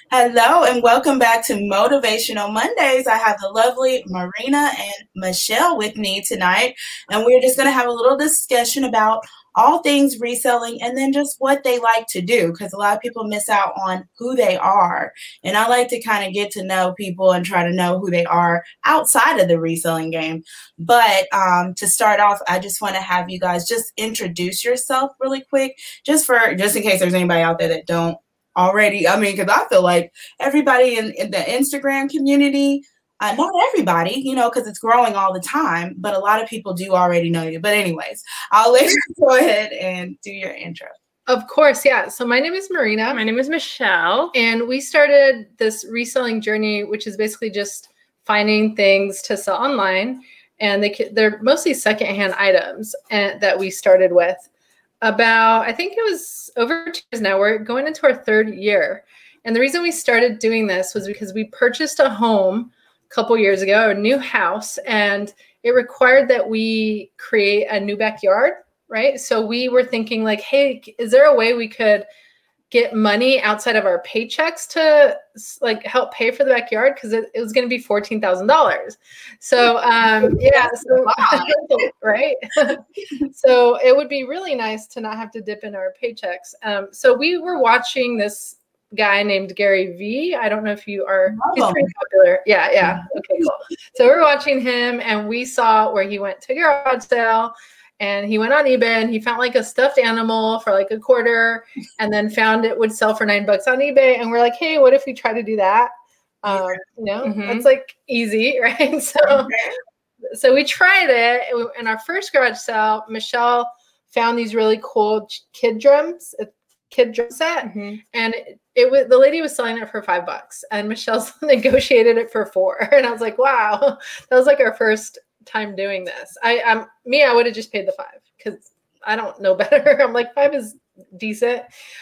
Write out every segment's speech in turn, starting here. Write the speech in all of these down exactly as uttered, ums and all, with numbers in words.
Hello and welcome back to Motivational Mondays. I have the lovely Marina and Michelle with me tonight, and we're just going to have a little discussion about all things reselling and then just what they like to do, because a lot of people miss out on who they are. And I like to kind of get to know people and try to know who they are outside of the reselling game. But um, to start off, I just want to have you guys just introduce yourself really quick, just for just in case there's anybody out there that don't already. I mean, because I feel like everybody in, in the Instagram community, uh, not everybody, you know, because it's growing all the time, but a lot of people do already know you. But anyways, I'll let you go ahead and do your intro. Of course, yeah. So my name is Marina. My name is Michelle. And we started this reselling journey, which is basically just finding things to sell online. And they, they're mostly secondhand items and, that we started with. About, I think it was over two years now. We're going into our third year. And the reason we started doing this was because we purchased a home a couple years ago, a new house, and it required that we create a new backyard, right? So we were thinking like, hey, is there a way we could get money outside of our paychecks to like help pay for the backyard? Because it, it was going to be fourteen thousand dollars. So um, yeah, so, right? So it would be really nice to not have to dip in our paychecks. Um, so we were watching this guy named Gary Vee. I don't know if you are, he's pretty popular. Yeah, yeah. Okay, cool. So we're watching him and we saw where he went to a garage sale. And he went on eBay and he found like a stuffed animal for like a quarter and then found it would sell for nine bucks on eBay. And we're like, hey, what if we try to do that? Um, you know, mm-hmm. That's like easy, right? So, okay. so we tried it. In our first garage sale, Michelle found these really cool kid drums, a kid drum set. Mm-hmm. And it, it was, the lady was selling it for five bucks and Michelle's negotiated it for four. And I was like, wow, that was like our first time doing this. I um me I would have just paid the five because I don't know better. I'm like, five is decent.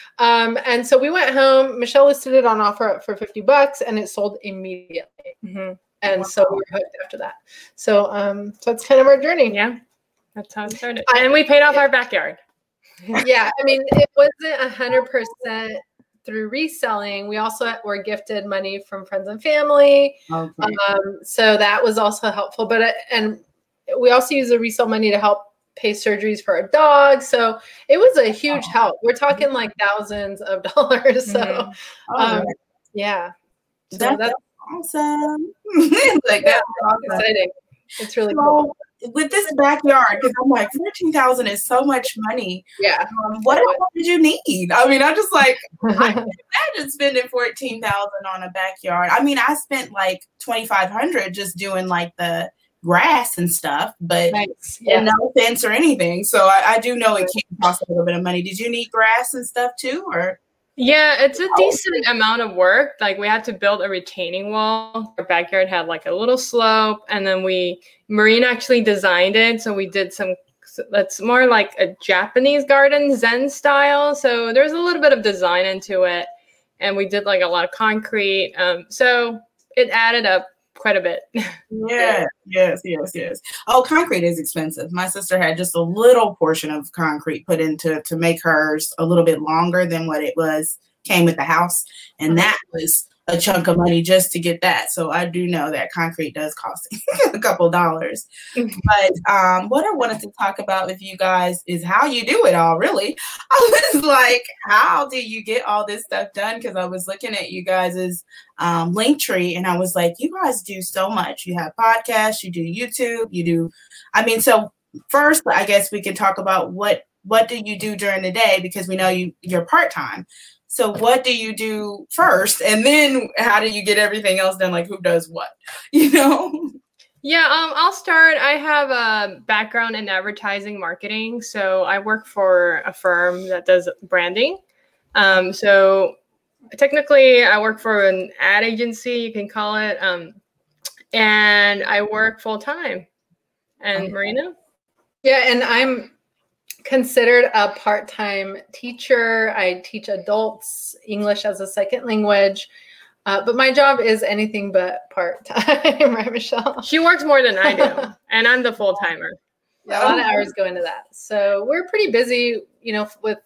Um and so we went home. Michelle listed it on offer for fifty bucks and it sold immediately. Mm-hmm. And wow. So we were hooked after that. So um so that's kind of our journey. Yeah, that's how it started. And we paid off yeah. our backyard. Yeah, I mean it wasn't a hundred percent through reselling. We also were gifted money from friends and family. Okay. Um, so that was also helpful. But, uh, and we also use the resale money to help pay surgeries for our dog. So it was a huge oh. help. We're talking like thousands of dollars. So, mm-hmm. oh, um, right. yeah. So that's, that's awesome. Like, yeah, that's awesome. Exciting. It's really so, cool. With this backyard, because I'm like, fourteen thousand is so much money. Yeah. Um, what else did you need? I mean, I just like, I can imagine spending fourteen thousand on a backyard. I mean, I spent like twenty-five hundred just doing like the grass and stuff, but nice. Yeah. No fence or anything. So I, I do know it can cost a little bit of money. Did you need grass and stuff too, or? Yeah, it's a decent amount of work. Like we had to build a retaining wall. Our backyard had like a little slope, and then we Marina actually designed it. So we did some. That's more like a Japanese garden, Zen style. So there's a little bit of design into it, and we did like a lot of concrete. Um, so it added up quite a bit. Yeah, yes, yes, yes. Oh, concrete is expensive. My sister had just a little portion of concrete put into to make hers a little bit longer than what it was came with the house, and that was a chunk of money just to get that. So I do know that concrete does cost a couple dollars. But um, what I wanted to talk about with you guys is how you do it all, really. I was like, how do you get all this stuff done? Because I was looking at you guys' um, Linktree, and I was like, you guys do so much. You have podcasts, you do YouTube, you do, I mean, so first, I guess we could talk about what, what do you do during the day? Because we know you, you're part-time. So what do you do first? And then how do you get everything else done? Like who does what, you know? Yeah, um, I'll start. I have a background in advertising marketing. So I work for a firm that does branding. Um, so technically I work for an ad agency, you can call it. Um, and I work full time. And okay. Marina? Yeah, and I'm considered a part-time teacher. I teach adults English as a second language, uh, but my job is anything but part-time, right, Michelle? She works more than I do, and I'm the full-timer. Yeah, a lot of hours go into that. So we're pretty busy, you know, with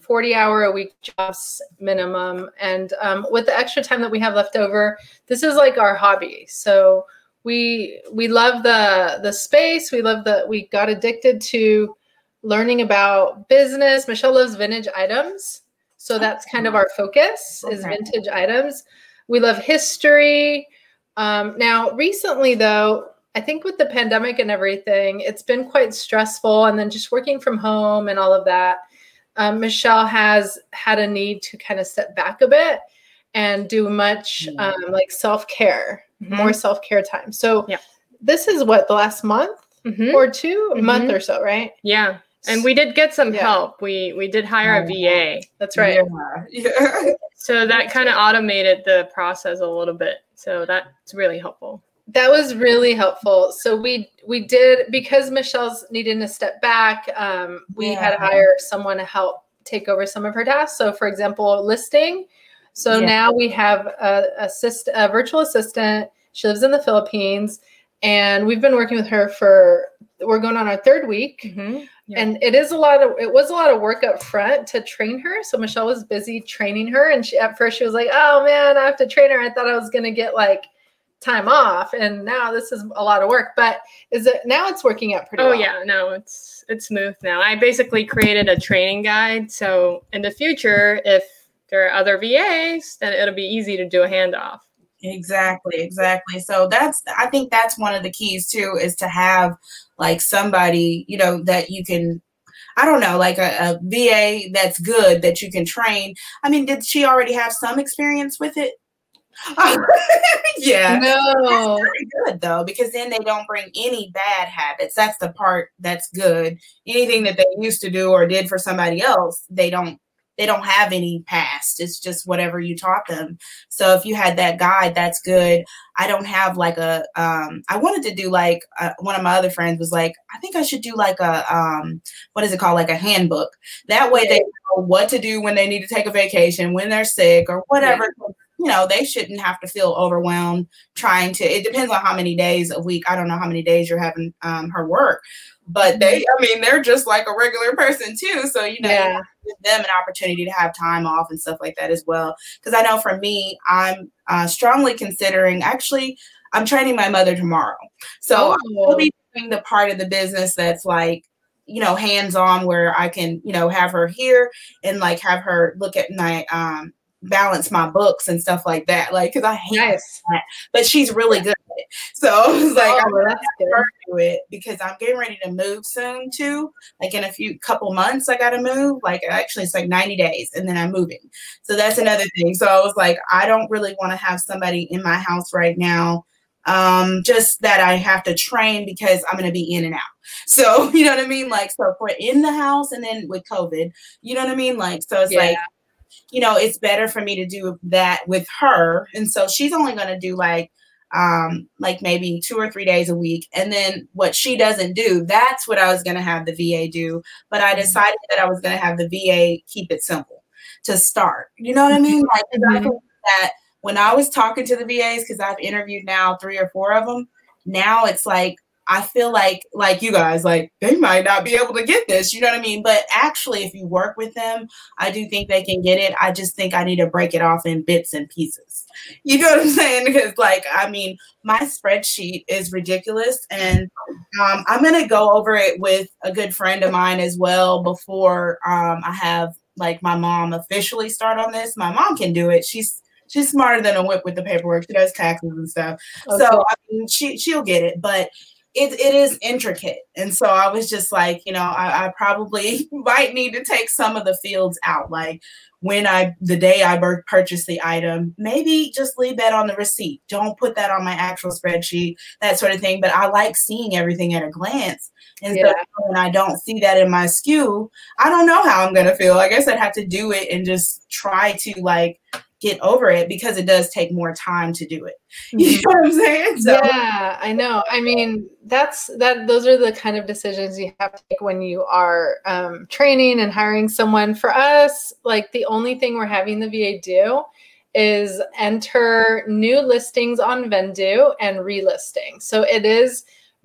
forty hour a week jobs minimum. And um, with the extra time that we have left over, this is like our hobby. So we we love the the space. We love the we got addicted to learning about business. Michelle loves vintage items. So that's kind of our focus is Okay. vintage items. We love history. Um, now, recently, though, I think with the pandemic and everything, it's been quite stressful. And then just working from home and all of that, um, Michelle has had a need to kind of step back a bit and do much um, like self-care, Mhm. more self-care time. So Yeah. this is what, the last month Mhm. or two, a month Mhm. or so, right? Yeah. And we did get some Yeah. help. We we did hire a V A. That's right. Yeah. Yeah. So that kind of automated the process a little bit. So that's really helpful. That was really helpful. So we we did, because Michelle's needing to step back, um, we had to Yeah. hire someone to help take over some of her tasks. So for example, listing. So Yeah. now we have a, assist, a virtual assistant. She lives in the Philippines, and we've been working with her for, we're going on our third week. Mm-hmm. Yeah. And it is a lot of, it was a lot of work up front to train her. So Michelle was busy training her. And she, at first she was like, oh man, I have to train her. I thought I was going to get like time off. And now this is a lot of work, but is it, now it's working out pretty Oh well. yeah, no, it's it's smooth now. I basically created a training guide. So in the future, if there are other V As, then it'll be easy to do a handoff. Exactly, exactly. So that's, I think that's one of the keys too, is to have like somebody, you know, that you can, I don't know, like a, a V A that's good that you can train. I mean, did she already have some experience with it? Yeah. No. That's pretty good though, because then they don't bring any bad habits. That's the part that's good. Anything that they used to do or did for somebody else, they don't they don't have any past. It's just whatever you taught them. So if you had that guide, that's good. I don't have like a um I wanted to do like uh, one of my other friends was like, I think I should do like a um what is it called, like a handbook. That way they know what to do when they need to take a vacation, when they're sick or whatever. Yeah. You know, they shouldn't have to feel overwhelmed trying to, it depends on how many days a week. I don't know how many days you're having um, her work, but they, I mean, they're just like a regular person too. So, you know, Yeah. you have to give them an opportunity to have time off and stuff like that as well. Because I know for me, I'm uh, strongly considering, actually, I'm training my mother tomorrow. So Oh. I'll be doing the part of the business that's like, you know, hands-on, where I can, you know, have her here and like have her look at my, um, balance my books and stuff like that. Like, cause I hate Nice. that, but she's really good at it. So I was like, Oh, I'm gonna that's have her do it because I'm getting ready to move soon too. Like in a few couple months, I got to move. Like actually it's like ninety days and then I'm moving. So that's another thing. So I was like, I don't really want to have somebody in my house right now. Um, just that I have to train because I'm going to be in and out. So, you know what I mean? Like, so for in the house and then with COVID, you know what I mean? Like, so it's Yeah. like, you know, it's better for me to do that with her. And so she's only going to do like, um, like maybe two or three days a week. And then what she doesn't do, that's what I was going to have the V A do. But I decided that I was going to have the V A keep it simple to start. You know what I mean? Like, mm-hmm. I think that when I was talking to the V As, because I've interviewed now three or four of them, now it's like, I feel like, like you guys, like they might not be able to get this, you know what I mean? But actually, if you work with them, I do think they can get it. I just think I need to break it off in bits and pieces. You know what I'm saying? Because like, I mean, my spreadsheet is ridiculous. And um, I'm going to go over it with a good friend of mine as well before um, I have like my mom officially start on this. My mom can do it. She's She's smarter than a whip with the paperwork. She does taxes and stuff. Okay. So I mean, she, she'll get it. But It, it is intricate. And so I was just like, you know, I, I probably might need to take some of the fields out. Like when I, the day I purchased the item, maybe just leave that on the receipt. Don't put that on my actual spreadsheet, that sort of thing. But I like seeing everything at a glance. And yeah. so when I don't see that in my S K U, I don't know how I'm going to feel. I guess I'd have to do it and just try to like get over it because it does take more time to do it. You know what I'm saying? So, yeah, I know. I mean, that's that. Those are the kind of decisions you have to take when you are um, training and hiring someone. For us, like the only thing we're having the V A do is enter new listings on Vendoo and relisting. So it is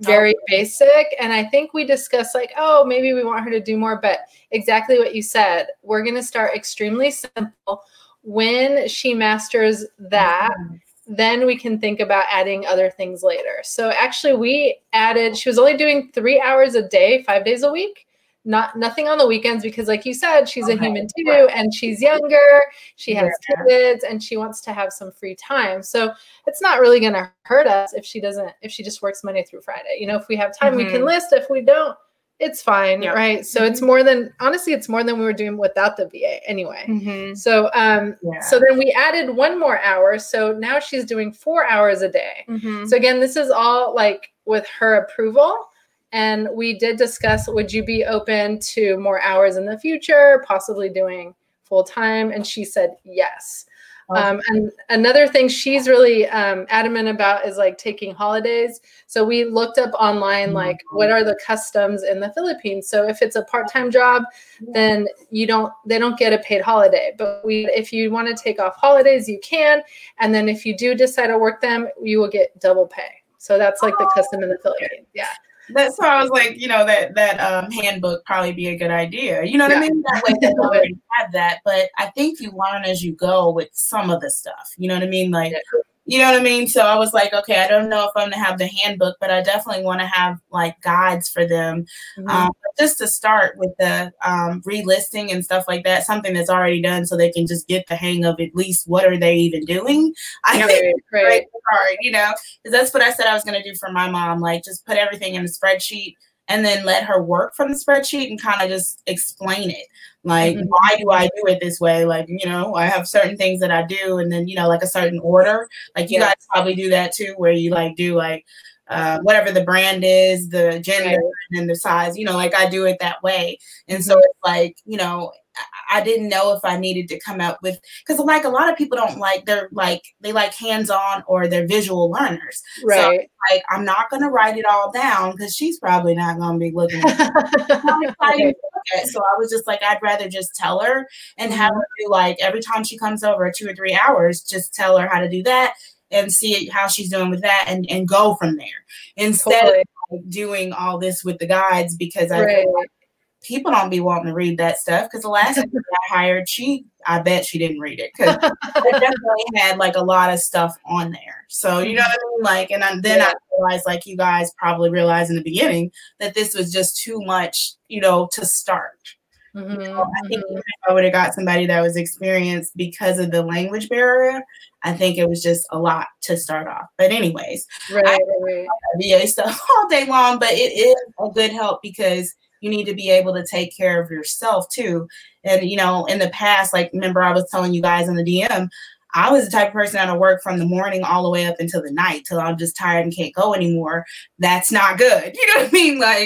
very basic. And I think we discussed like, oh, maybe we want her to do more, but exactly what you said, we're going to start extremely simple. When she masters that, then we can think about adding other things later. So actually we added, she was only doing three hours a day, five days a week. Not nothing on the weekends because like you said, she's okay. a human too, and she's younger, she has yeah. kids, and she wants to have some free time. So it's not really going to hurt us if she doesn't, if she just works Monday through Friday. You know, if we have time, mm-hmm. we can list. If we don't, it's fine, yeah. right? So mm-hmm. it's more than, honestly, it's more than we were doing without the V A anyway. Mm-hmm. So um, yeah. so then we added one more hour. So now she's doing four hours a day. Mm-hmm. So again, this is all like with her approval. And we did discuss, would you be open to more hours in the future, possibly doing full time? And she said yes. Okay. Um, and another thing she's really um, adamant about is like taking holidays. So we looked up online, like what are the customs in the Philippines? So if it's a part-time job, then you don't, they don't get a paid holiday. But we, if you want to take off holidays, you can. And then if you do decide to work them, you will get double pay. So that's like the custom in the Philippines. Yeah. That's why I was like, you know, that that um, handbook probably be a good idea. You know what yeah. I mean? That way they already have that. But I think you learn as you go with some of the stuff. You know what I mean? Like, you know what I mean? So I was like, okay, I don't know if I'm going to have the handbook, but I definitely want to have like guides for them. Mm-hmm. Um, just to start with the um, relisting and stuff like that, something that's already done so they can just get the hang of at least what are they even doing. I yeah, think it's great hard, you know, because that's what I said I was going to do for my mom. Like just put everything in the spreadsheet and then let her work from the spreadsheet and kind of just explain it. Like, mm-hmm. why do I do it this way? Like, you know, I have certain things that I do and then, you know, like a certain order. Like you yeah. guys probably do that too, where you like do like uh, whatever the brand is, the gender right. and the size, you know, like I do it that way. And so it's like, you know, I didn't know if I needed to come up with, because like a lot of people don't like, they're like, they like hands-on or they're visual learners. Right. So like, I'm not going to write it all down because she's probably not going to be looking at it. Okay. So I was just like, I'd rather just tell her and mm-hmm. have her do like, every time she comes over two or three hours, just tell her how to do that and see how she's doing with that and, and go from there. Instead totally. of like, doing all this with the guides, because I right. feel like people don't be wanting to read that stuff because the last time I hired, she, I bet she didn't read it because it definitely had like a lot of stuff on there. So, you know what I mean? Like, and I, then yeah. I realized, like you guys probably realized in the beginning, that this was just too much, you know, to start. Mm-hmm, you know, I think mm-hmm. if I would have got somebody that was experienced because of the language barrier, I think it was just a lot to start off. But anyways, right, I right. V A stuff all day long, but it is a good help because you need to be able to take care of yourself too. And, you know, in the past, like, remember I was telling you guys in the D M, I was the type of person that'll work from the morning all the way up until the night till I'm just tired and can't go anymore. That's not good. You know what I mean? Like,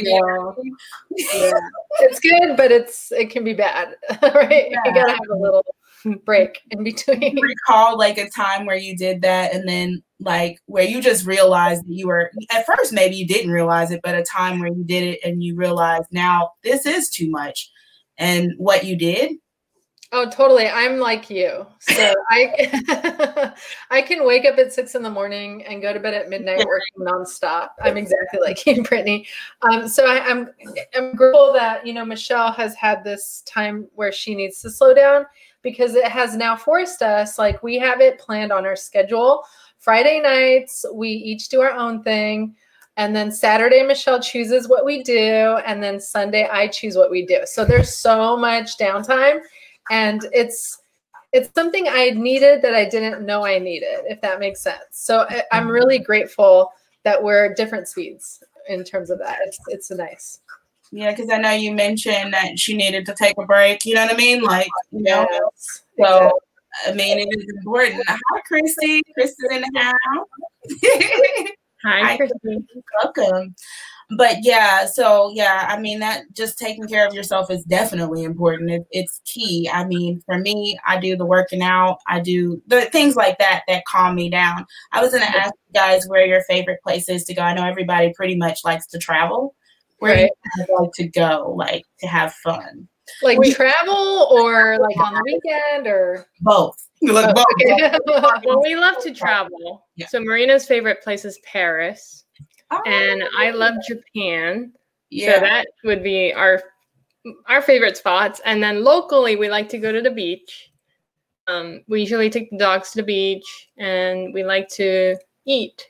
yeah. yeah. It's good, but it's, it can be bad, right? Yeah. You gotta have a little break in between. Do you recall like a time where you did that and then like where you just realized that you were, at first maybe you didn't realize it, but a time where you did it and you realized now this is too much and what you did? Oh, totally. I'm like you. So I I can wake up at six in the morning and go to bed at midnight working nonstop. I'm exactly like you, Brittany. Um, so I, I'm I'm grateful that, you know, Michelle has had this time where she needs to slow down because it has now forced us, like we have it planned on our schedule. Friday nights, we each do our own thing. And then Saturday, Michelle chooses what we do. And then Sunday, I choose what we do. So there's so much downtime. And it's it's something I needed that I didn't know I needed, if that makes sense. So I, I'm really grateful that we're different speeds in terms of that. It's it's nice. Yeah, because I know you mentioned that she needed to take a break. You know what I mean? Like, you know, yes, so exactly. I mean, it is important. Hi, Christy. Christy's in the house. Hi, Hi, Christy. Welcome. But yeah, so yeah, I mean, that just taking care of yourself is definitely important. It, it's key. I mean, for me, I do the working out. I do the things like that that calm me down. I was going to ask you guys where your favorite place is to go. I know everybody pretty much likes to travel. Where right. do you like to go, like to have fun? Like we, travel or like on the weekend or both? Like both. Okay. Well, we love to travel. Yeah. So Marina's favorite place is Paris. Oh, and I love Japan. yeah. So that would be our our favorite spots. And then locally, we like to go to the beach. Um, we usually take the dogs to the beach, and we like to eat.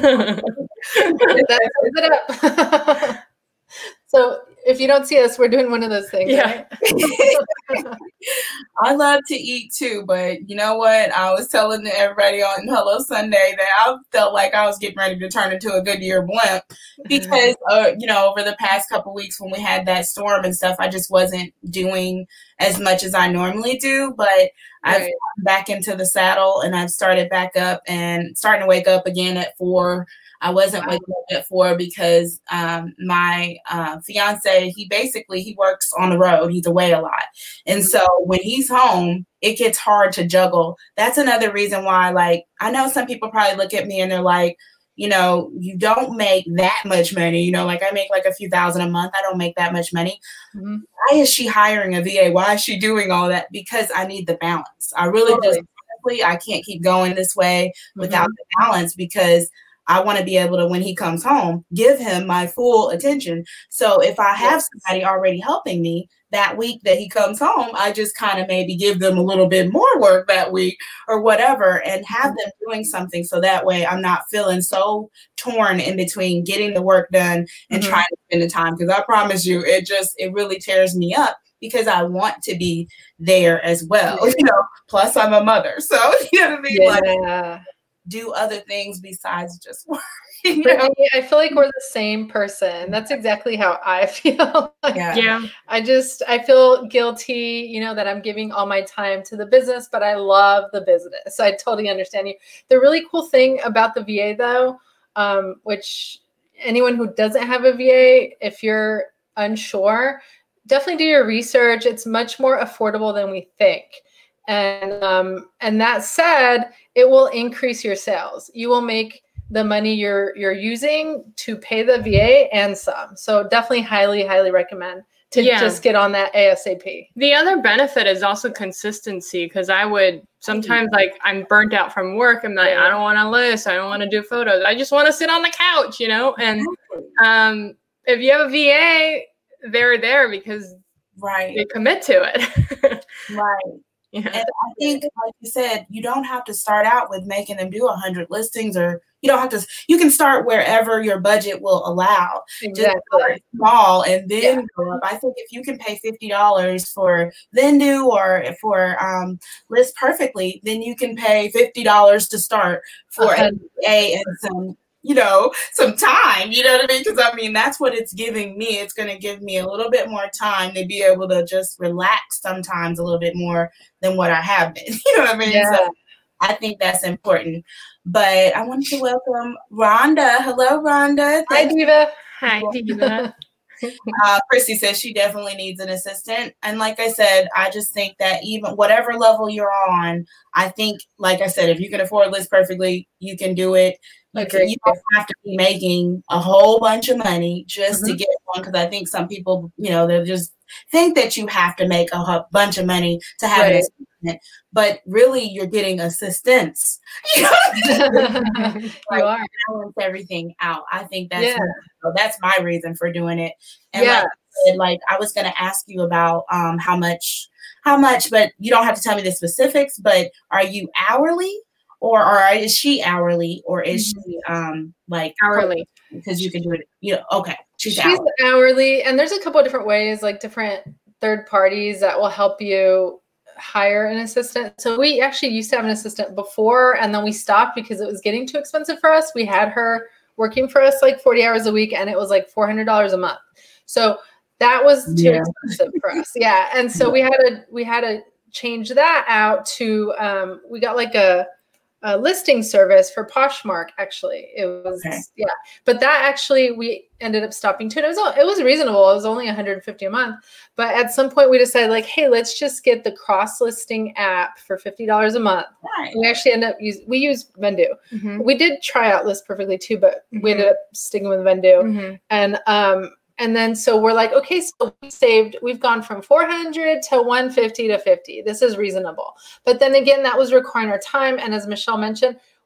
That sums it up. So if you don't see us, we're doing one of those things. Yeah. Right? I love to eat too, but you know what? I was telling everybody on Hello Sunday that I felt like I was getting ready to turn into a Goodyear blimp because, uh, you know, over the past couple weeks when we had that storm and stuff, I just wasn't doing as much as I normally do. But right. I've gotten back into the saddle and I've started back up and starting to wake up again at four. I wasn't wow. waking up at four because um, my uh, fiance, he basically, he works on the road. He's away a lot. And so when he's home, it gets hard to juggle. That's another reason why, like, I know some people probably look at me and they're like, you know, you don't make that much money. You know, like I make like a few thousand a month. I don't make that much money. Mm-hmm. Why is she hiring a V A? Why is she doing all that? Because I need the balance. I really totally. just, honestly, I can't keep going this way mm-hmm. without the balance because I want to be able to, when he comes home, give him my full attention. So if I have yes. somebody already helping me that week that he comes home, I just kind of maybe give them a little bit more work that week or whatever and have them doing something. So that way I'm not feeling so torn in between getting the work done and mm-hmm. trying to spend the time. Because I promise you, it just, it really tears me up because I want to be there as well. Yeah. You know, plus I'm a mother. So, you know what I mean? Yeah. Like, do other things besides just work. You know? I feel like we're the same person. That's exactly how I feel. Yeah. yeah. I just, I feel guilty, you know, that I'm giving all my time to the business, but I love the business. I totally understand you. The really cool thing about the V A though, um, which anyone who doesn't have a V A, if you're unsure, definitely do your research. It's much more affordable than we think. And um, and that said, it will increase your sales. You will make the money you're you're using to pay the V A and some. So definitely highly, highly recommend to yeah. just get on that ASAP. The other benefit is also consistency because I would sometimes like I'm burnt out from work. I'm like, I don't want to list. I don't want to do photos. I just want to sit on the couch, you know? And um, if you have a V A, they're there because right. they commit to it. Right. Yeah. And I think, like you said, you don't have to start out with making them do one hundred listings or you don't have to, you can start wherever your budget will allow. Exactly. Just start small and then yeah. go up. I think if you can pay fifty dollars for Vendoo or for um, List Perfectly, then you can pay fifty dollars to start for a V A and some, you know, some time, you know what I mean? Because I mean, that's what it's giving me. It's going to give me a little bit more time to be able to just relax sometimes a little bit more than what I have been. You know what I mean? Yeah. So I think that's important. But I wanted to welcome Rhonda. Hello, Rhonda. Hi, Diva. Hi, Diva. Uh, Christy says she definitely needs an assistant. And like I said, I just think that even whatever level you're on, I think, like I said, if you can afford List Perfectly, you can do it. You, can, you don't have to be making a whole bunch of money just mm-hmm. to get one. Because I think some people, you know, they just think that you have to make a bunch of money to have right. an assistant. But really, you're getting assistance. You know? You like, are. Balance everything out. I think that's yeah. so that's my reason for doing it. And yeah. like, I said, like I was going to ask you about um, how much, how much, but you don't have to tell me the specifics. But are you hourly? Or, or is she hourly, or is mm-hmm. she um like hourly? Because you can do it. You know, okay, she's, she's hourly. hourly, and there's a couple of different ways, like different third parties that will help you hire an assistant. So we actually used to have an assistant before, and then we stopped because it was getting too expensive for us. We had her working for us like forty hours a week, and it was like four hundred dollars a month. So that was too yeah. expensive for us. Yeah, and so we had to we had to change that out to um, we got like a. a listing service for Poshmark. Actually, it was okay. yeah, but that actually we ended up stopping too. And it was it was reasonable. It was only one hundred fifty dollars a month, but at some point we decided like, hey, let's just get the cross listing app for fifty dollars a month. Right. We actually ended up use we use Vendoo. Mm-hmm. We did try out List Perfectly too, but mm-hmm. we ended up sticking with Vendoo. Mm-hmm. And um and then so we're like, okay, so we saved, we've gone from four hundred to one hundred fifty to fifty. This is reasonable. But then again, that was requiring our time. And as Michelle mentioned,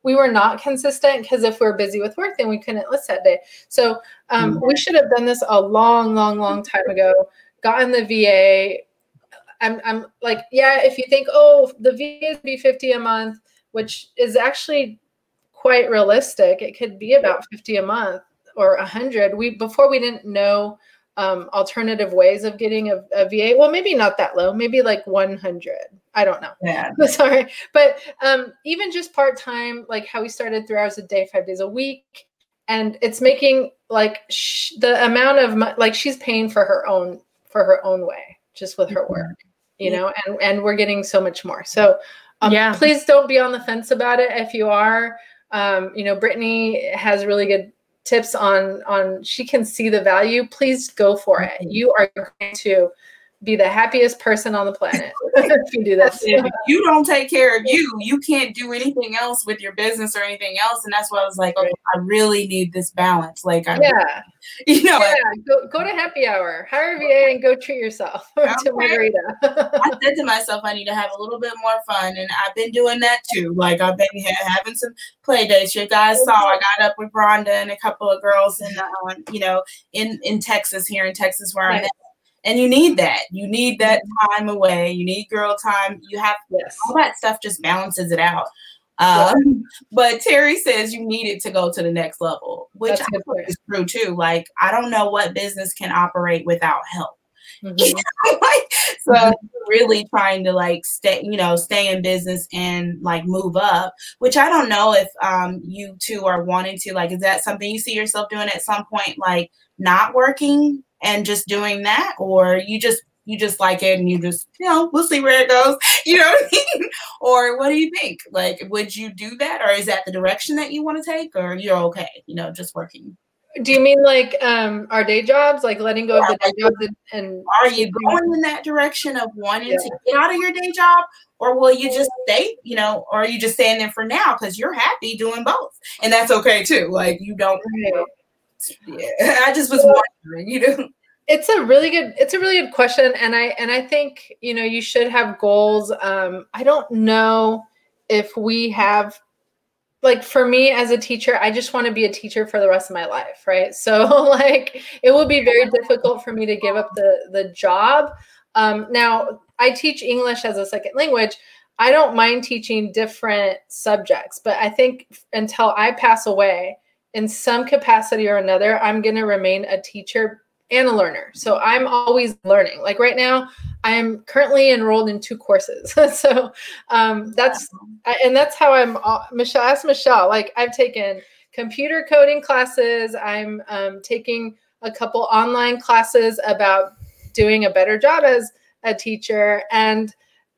we were not consistent because if we we're busy with work, then we couldn't list that day. So um, we should have done this a long, long, long time ago, gotten the V A. I'm, I'm like, yeah, if you think, oh, the V A would be fifty a month, which is actually quite realistic. It could be about fifty a month or a hundred. We, before we didn't know um, alternative ways of getting a, a V A. Well, maybe not that low, maybe like one hundred. I don't know. Yeah. Sorry. But um, even just part-time, like how we started three hours a day, five days a week. And it's making like sh- the amount of, mo- like she's paying for her own, for her own way, just with her work, you know, and, and we're getting so much more. So um, yeah, please don't be on the fence about it. If you are, um, you know, Brittany has really good tips on, on, she can see the value. Please go for it. You are going to be the happiest person on the planet if you do this. If you don't take care of you, you can't do anything else with your business or anything else. And that's why I was like, okay, I really need this balance. Like, I, yeah, you know, yeah. Go, go to happy hour, hire a V A, and go treat yourself Okay. to margarita. I said to myself, I need to have a little bit more fun, and I've been doing that too. Like I've been ha- having some play dates. You guys saw I got up with Rhonda and a couple of girls, in uh, you know, in in Texas, here in Texas, where I'm at. And you need that. You need that time away. You need girl time. You have yes. all that stuff just balances it out. Um, yeah. But Terry says you need it to go to the next level, which I think is true too. Like, I don't know what business can operate without help. Mm-hmm. You know, like, so mm-hmm. really trying to like stay, you know, stay in business and like move up, which I don't know if um, you two are wanting to, like, is that something you see yourself doing at some point, like not working and just doing that, or you just you just like it and you just, you know, we'll see where it goes, you know what I mean? Or what do you think? Like, would you do that, or is that the direction that you want to take, or you're okay, you know, just working? Do you mean like um our day jobs, like letting go yeah, of the day jobs and, and are you going in that direction of wanting yeah. to get out of your day job, or will you just stay, you know, or are you just staying there for now because you're happy doing both, and that's okay too? Like, you don't. Right. Yeah, I just was wondering, you know. It's a really good, it's a really good question. And I, and I think, you know, you should have goals. Um, I don't know if we have, like, for me as a teacher, I just want to be a teacher for the rest of my life. Right. So like, it would be very difficult for me to give up the, the job. Um, now I teach English as a second language. I don't mind teaching different subjects, but I think until I pass away, in some capacity or another, I'm going to remain a teacher and a learner. So I'm always learning. Like right now, I'm currently enrolled in two courses. so um, that's, and that's how I'm, Michelle, ask Michelle, like I've taken computer coding classes. I'm um, taking a couple online classes about doing a better job as a teacher, and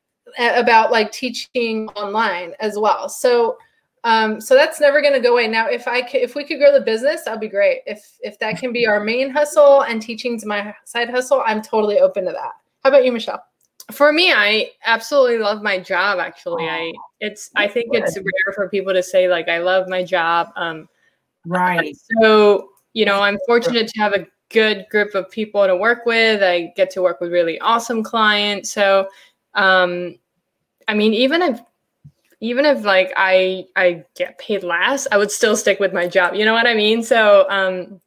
about like teaching online as well. So Um, so that's never going to go away. Now, if I could, if we could grow the business, that'd be great. If, if that can be our main hustle and teaching's my side hustle, I'm totally open to that. How about you, Michelle? For me, I absolutely love my job. Actually, I, it's, I think it's rare for people to say like, I love my job. Um, right. So, you know, I'm fortunate to have a good group of people to work with. I get to work with really awesome clients. So, um, I mean, even if, Even if like I I get paid less, I would still stick with my job. You know what I mean? So um,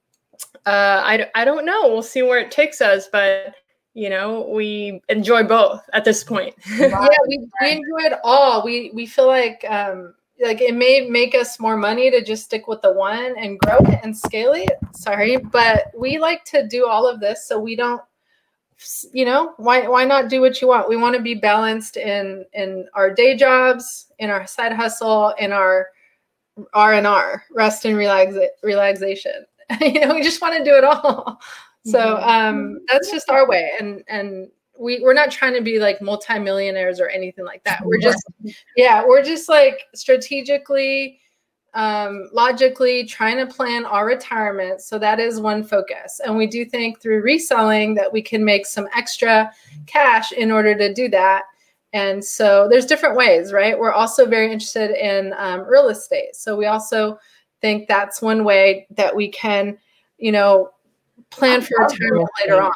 uh, I, I don't know. We'll see where it takes us. But, you know, we enjoy both at this point. yeah, we, we enjoy it all. We we feel like um, like it may make us more money to just stick with the one and grow it and scale it. Sorry. But we like to do all of this so we don't, you know, why why not do what you want? We want to be balanced in in our day jobs, in our side hustle, in our R and R, rest and relax relaxation. you know, we just want to do it all. So um, that's just our way, and and we we're not trying to be like multimillionaires or anything like that. We're just yeah, we're just like strategically. Um, logically trying to plan our retirement. So that is one focus. And we do think through reselling that we can make some extra cash in order to do that. And so there's different ways, right? We're also very interested in um, real estate. So we also think that's one way that we can, you know, plan for retirement later on.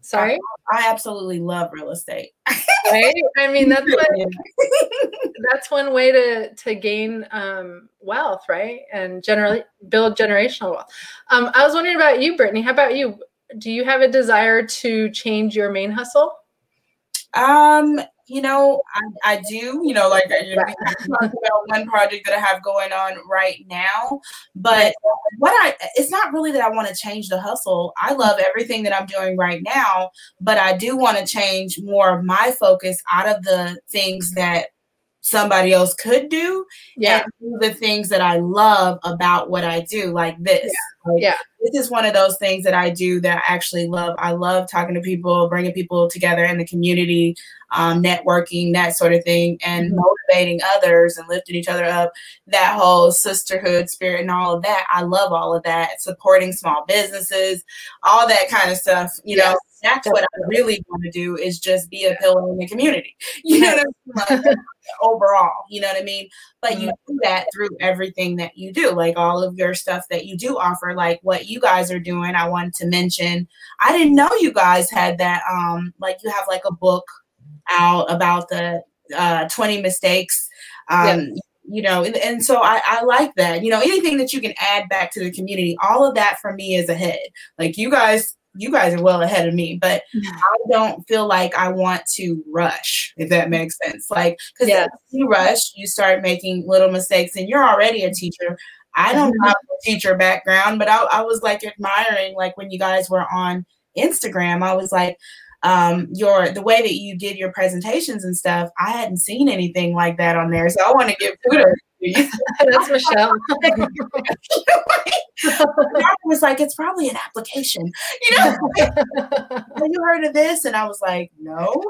Sorry? I, I absolutely love real estate. Right? I mean, that's what, that's one way to to gain um, wealth, right? And generally build generational wealth. Um, I was wondering about you, Brittany. How about you? Do you have a desire to change your main hustle? Um, you know, I, I do, you know, like you know, we talked about one project that I have going on right now, but what I, it's not really that I want to change the hustle. I love everything that I'm doing right now, but I do want to change more of my focus out of the things that somebody else could do, yeah, and do the things that I love about what I do, like this. Yeah. Like, yeah. This is one of those things that I do that I actually love. I love talking to people, bringing people together in the community, um, networking, that sort of thing, and mm-hmm. motivating others and lifting each other up, that whole sisterhood spirit and all of that. I love all of that, supporting small businesses, all that kind of stuff, you yes. know. That's what I really want to do, is just be a pillar in the community. You know what I mean? Like, overall, you know what I mean? But you do that through everything that you do, like all of your stuff that you do offer, like what you guys are doing. I wanted to mention, I didn't know you guys had that, um, like you have like a book out about the uh, twenty mistakes. Um, yes. You know, and, and so I, I like that, you know, anything that you can add back to the community, all of that for me is ahead. Like you guys, you guys are well ahead of me, but I don't feel like I want to rush, if that makes sense. Like, because yes. if you rush, you start making little mistakes, and you're already a teacher. I don't have a teacher background, but I, I was like admiring, like when you guys were on Instagram, I was like, um, your the way that you did your presentations and stuff, I hadn't seen anything like that on there. So I want to give kudos. That's Michelle. I was like, it's probably an application, you know. Have you heard of this? And I was like, no.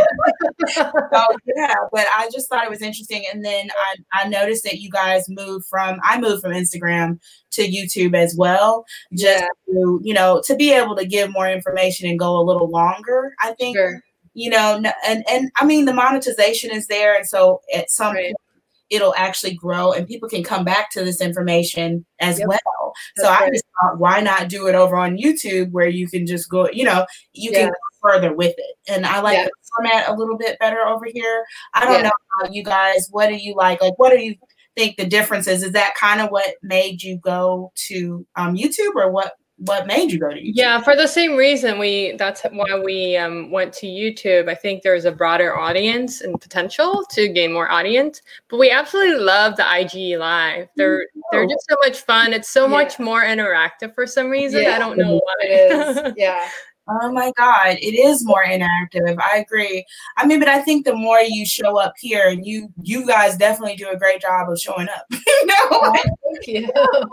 So, yeah, but I just thought it was interesting. And then I, I noticed that you guys moved from I moved from Instagram to YouTube as well, just yeah. to, you know, to be able to give more information and go a little longer, I think. Sure. You know, and and I mean the monetization is there, and so at some right. point it'll actually grow and people can come back to this information as yep. well. That's so right. I just thought, why not do it over on YouTube where you can just go, you know, you yeah. can go further with it. And I like yeah. the format a little bit better over here. I don't yeah. know how you guys, what do you like? Like, what do you think the difference is? Is that kind of what made you go to um, YouTube, or what? What made you go to YouTube? Yeah, for the same reason, we that's why we um, went to YouTube. I think there's a broader audience and potential to gain more audience. But we absolutely love the I G Live. They're oh. they're just so much fun. It's so yeah. much more interactive for some reason. Yeah. I don't know why. It is. Yeah. Oh my God, it is more interactive. I agree. I mean, but I think the more you show up here, and you you guys definitely do a great job of showing up. You know? Yeah.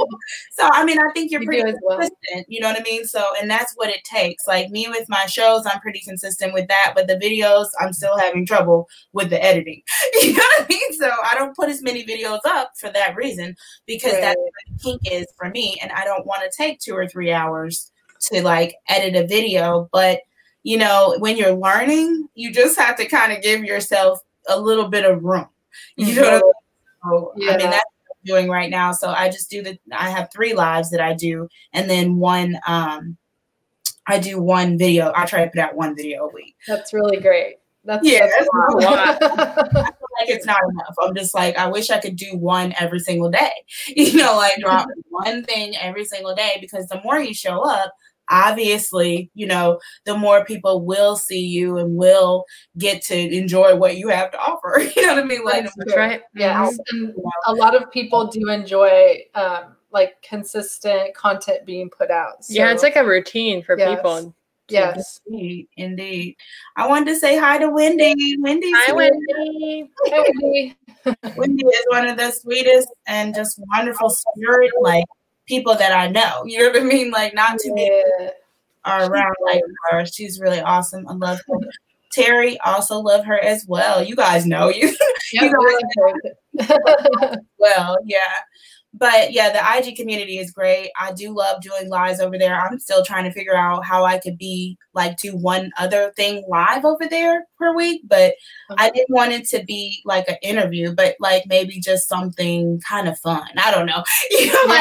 So I mean, I think you're you pretty consistent. Well. You know what I mean? So, and that's what it takes. Like me with my shows, I'm pretty consistent with that. But the videos, I'm still having trouble with the editing. You know what I mean? So I don't put as many videos up for that reason, because right. that's what the kink is for me, and I don't want to take two or three hours to like edit a video. But you know, when you're learning, you just have to kind of give yourself a little bit of room. You know what I mean? So, yeah. I mean, that's what I'm doing right now. So I just do the I have three lives that I do, and then one um I do one video. I try to put out one video a week. That's really great. That's yeah, that's a lot. I feel like it's not enough. I'm just like, I wish I could do one every single day. You know, like drop one thing every single day, because the more you show up, obviously, you know, the more people will see you and will get to enjoy what you have to offer. You know what I mean? Like, that's right. Yes. And a lot of people do enjoy um, like consistent content being put out. So, yeah, it's like a routine for yes. people. Yes, indeed, indeed. I wanted to say hi to Wendy. Wendy, hi, Wendy. Hi, Wendy. Wendy is one of the sweetest and just wonderful spirit, like people that I know. You know what I mean? Like, not too many yeah. are around like her. She's really awesome. I love her. Terry, also love her as well. You guys know you. Yep, you guys know. Well, yeah. But yeah, the I G community is great. I do love doing lives over there. I'm still trying to figure out how I could be like do one other thing live over there per week. But okay. I didn't want it to be like an interview, but like maybe just something kind of fun. I don't know. You know, yeah. like,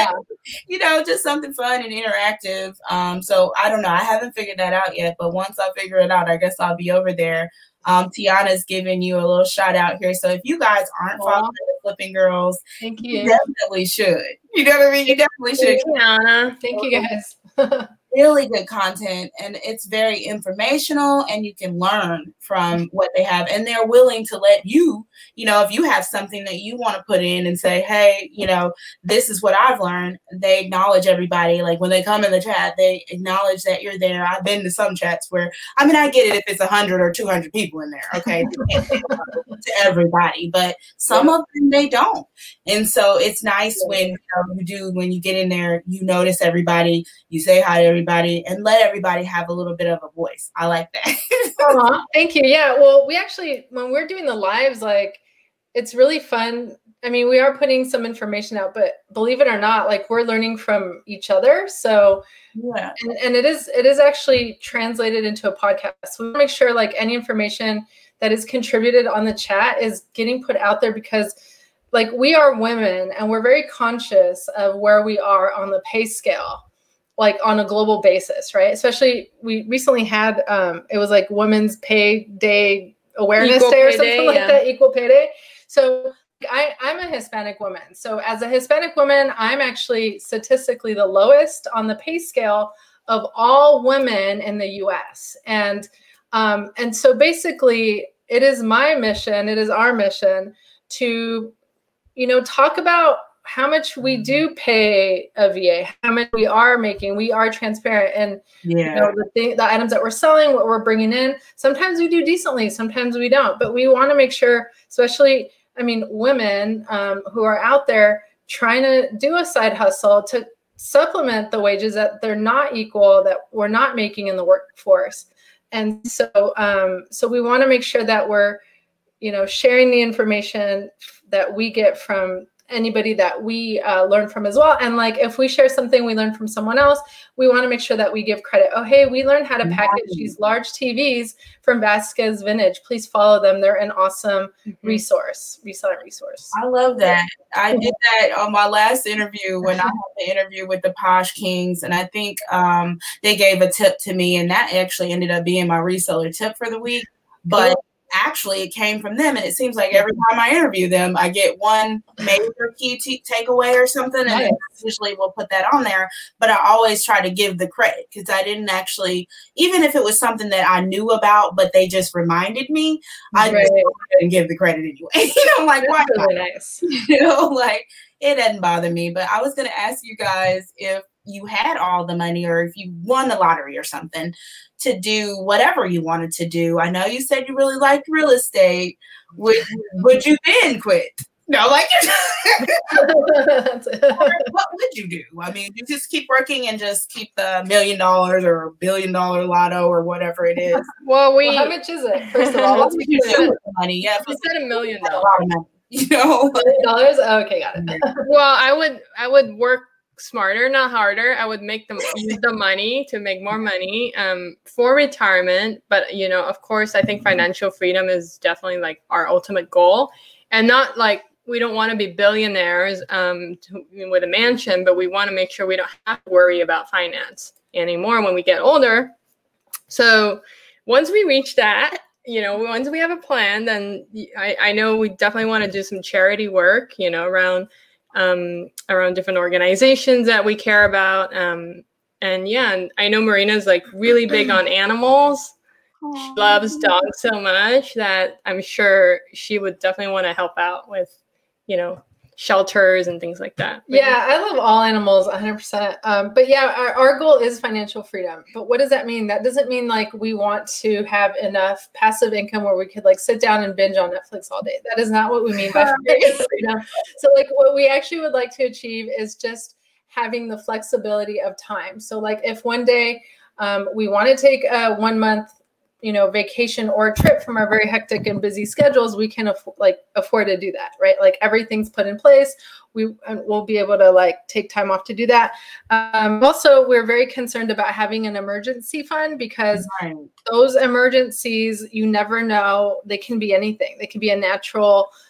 you know, just something fun and interactive. Um, so I don't know. I haven't figured that out yet, but once I figure it out, I guess I'll be over there. Um, Tiana's giving you a little shout out here. So if you guys aren't following the Flipping Girls, thank you. you definitely should. You know what I mean? You definitely should. Tiana. Thank you guys. Really good content, and it's very informational, and you can learn from what they have, and they're willing to let you, you know, if you have something that you want to put in and say, hey, you know, this is what I've learned. They acknowledge everybody. Like when they come in the chat, they acknowledge that you're there. I've been to some chats where, I mean, I get it if it's a hundred or two hundred people in there, okay, to everybody, but some of them they don't, and so it's nice when you, know, you do when you get in there, you notice everybody, you say hi to everybody. And let everybody have a little bit of a voice. I like that. uh-huh. Thank you. Yeah. Well, we actually, when we're doing the lives, like it's really fun. I mean, we are putting some information out, but believe it or not, like we're learning from each other. So yeah, and, and it is, it is actually translated into a podcast. So we want to make sure like any information that is contributed on the chat is getting put out there, because like we are women and we're very conscious of where we are on the pay scale, like on a global basis, right? Especially we recently had, um, it was like Women's Pay Day Awareness Equal Day or something day, like yeah. that, Equal Pay Day. So I, I'm a Hispanic woman. So as a Hispanic woman, I'm actually statistically the lowest on the pay scale of all women in the U S. And, um, and so basically it is my mission, it is our mission to, you know, talk about how much we do pay a V A, how much we are making. We are transparent, and yeah. you know, the, thing, the items that we're selling, what we're bringing in, sometimes we do decently, sometimes we don't. But we want to make sure, especially, I mean, women um, who are out there trying to do a side hustle to supplement the wages that they're not equal, that we're not making in the workforce. And so, um, so we want to make sure that we're, you know, sharing the information that we get from anybody that we uh, learn from as well. And like, if we share something we learn from someone else, we want to make sure that we give credit. Oh, hey, we learned how to package these large T Vs from Vasquez Vintage. Please follow them. They're an awesome mm-hmm. resource, reseller resource. I love that. I did that on my last interview when I had the interview with the Posh Kings. And I think um, they gave a tip to me, and that actually ended up being my reseller tip for the week. But cool. Actually, it came from them, and it seems like every time I interview them, I get one major key t- takeaway or something, and nice. Usually we'll put that on there. But I always try to give the credit, because I didn't actually, even if it was something that I knew about, but they just reminded me, I right. just didn't give the credit anyway. You know, like why? Really nice. You know, like it doesn't bother me. But I was going to ask you guys if you had all the money, or if you won the lottery or something, to do whatever you wanted to do. I know you said you really liked real estate. Would would you then quit? No, like what would you do? I mean, you just keep working and just keep the million dollars or billion dollar lotto or whatever it is. Well, we well, how much is it? First of all, what's you do with the money? Yeah, you said a million dollars. You know, million dollars. Oh, okay, got it. Well, I would I would work smarter, not harder. I would make them use the money to make more money um, for retirement. But, you know, of course, I think financial freedom is definitely like our ultimate goal, and not like we don't want to be billionaires um, to, with a mansion, but we want to make sure we don't have to worry about finance anymore when we get older. So once we reach that, you know, once we have a plan, then I, I know we definitely want to do some charity work, you know, around Um, around different organizations that we care about. Um, and yeah, and I know Marina's like really big on animals. Aww. She loves dogs so much that I'm sure she would definitely want to help out with, you know, shelters and things like that. But yeah, I love all animals one hundred percent. Um, but yeah, our, our goal is financial freedom. But what does that mean? That doesn't mean like we want to have enough passive income where we could like sit down and binge on Netflix all day. That is not what we mean by financial freedom. So like what we actually would like to achieve is just having the flexibility of time. So like if one day um, we want to take a one month you know, vacation or a trip from our very hectic and busy schedules, we can aff- like afford to do that, right? Like everything's put in place. We will be able to like take time off to do that. Um, also, we're very concerned about having an emergency fund, because right. those emergencies, you never know, they can be anything. They can be a natural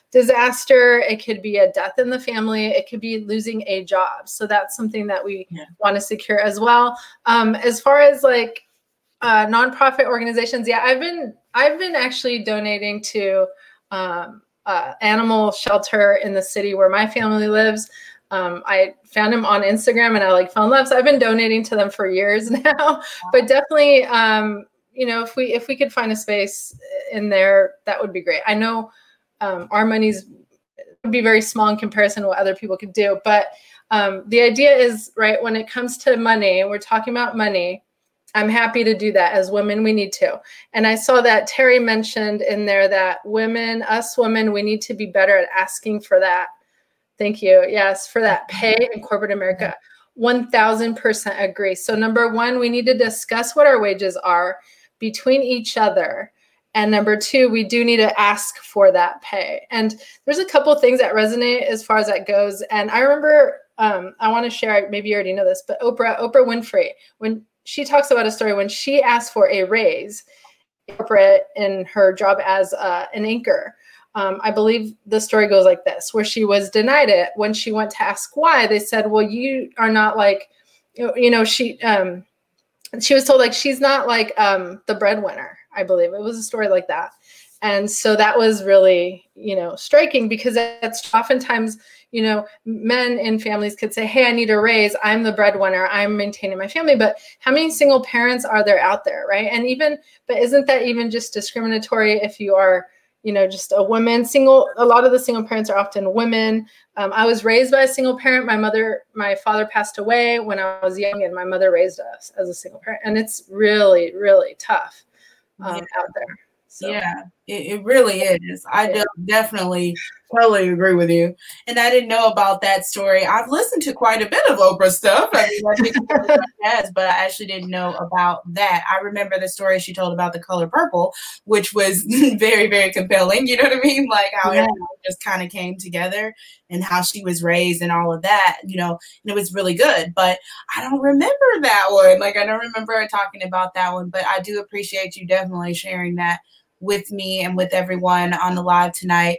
disaster. It could be a death in the family. It could be losing a job. So that's something that we yeah. want to secure as well. Um, as far as like uh, nonprofit organizations, yeah, I've been I've been actually donating to um, uh, animal shelter in the city where my family lives. Um, I found him on Instagram and I like fell in love. So I've been donating to them for years now, but definitely, um, you know, if we, if we could find a space in there, that would be great. I know, um, our money's would be very small in comparison to what other people could do, but, um, the idea is right. When it comes to money, we're talking about money. I'm happy to do that. As women, we need to. And I saw that Terry mentioned in there that women, us women, we need to be better at asking for that. Thank you. Yes, for that pay in corporate America. one thousand percent agree. So number one, we need to discuss what our wages are between each other. And number two, we do need to ask for that pay. And there's a couple of things that resonate as far as that goes. And I remember, um, I want to share, maybe you already know this, but Oprah, Oprah Winfrey, when she talks about a story, when she asked for a raise corporate in her job as uh, an anchor, Um, I believe the story goes like this, where she was denied it. When she went to ask why, they said, well, you are not like, you know, she um, she was told like, she's not like um, the breadwinner, I believe. It was a story like that. And so that was really, you know, striking because that's oftentimes, you know, men in families could say, hey, I need a raise. I'm the breadwinner. I'm maintaining my family. But how many single parents are there out there, right? And even, but isn't that even just discriminatory if you are, you know, just a woman, single, a lot of the single parents are often women. Um, I was raised by a single parent. My mother, my father passed away when I was young and my mother raised us as a single parent. And it's really, really tough um, yeah. out there. So. Yeah, it, it really is. I yeah. definitely totally agree with you. And I didn't know about that story. I've listened to quite a bit of Oprah stuff. I mean, I think everybody has, but I actually didn't know about that. I remember the story she told about The Color Purple, which was very, very compelling. You know what I mean? Like how yeah. everyone just kind of came together and how she was raised and all of that, you know, and it was really good. But I don't remember that one. Like, I don't remember her talking about that one, but I do appreciate you definitely sharing that with me and with everyone on the live tonight.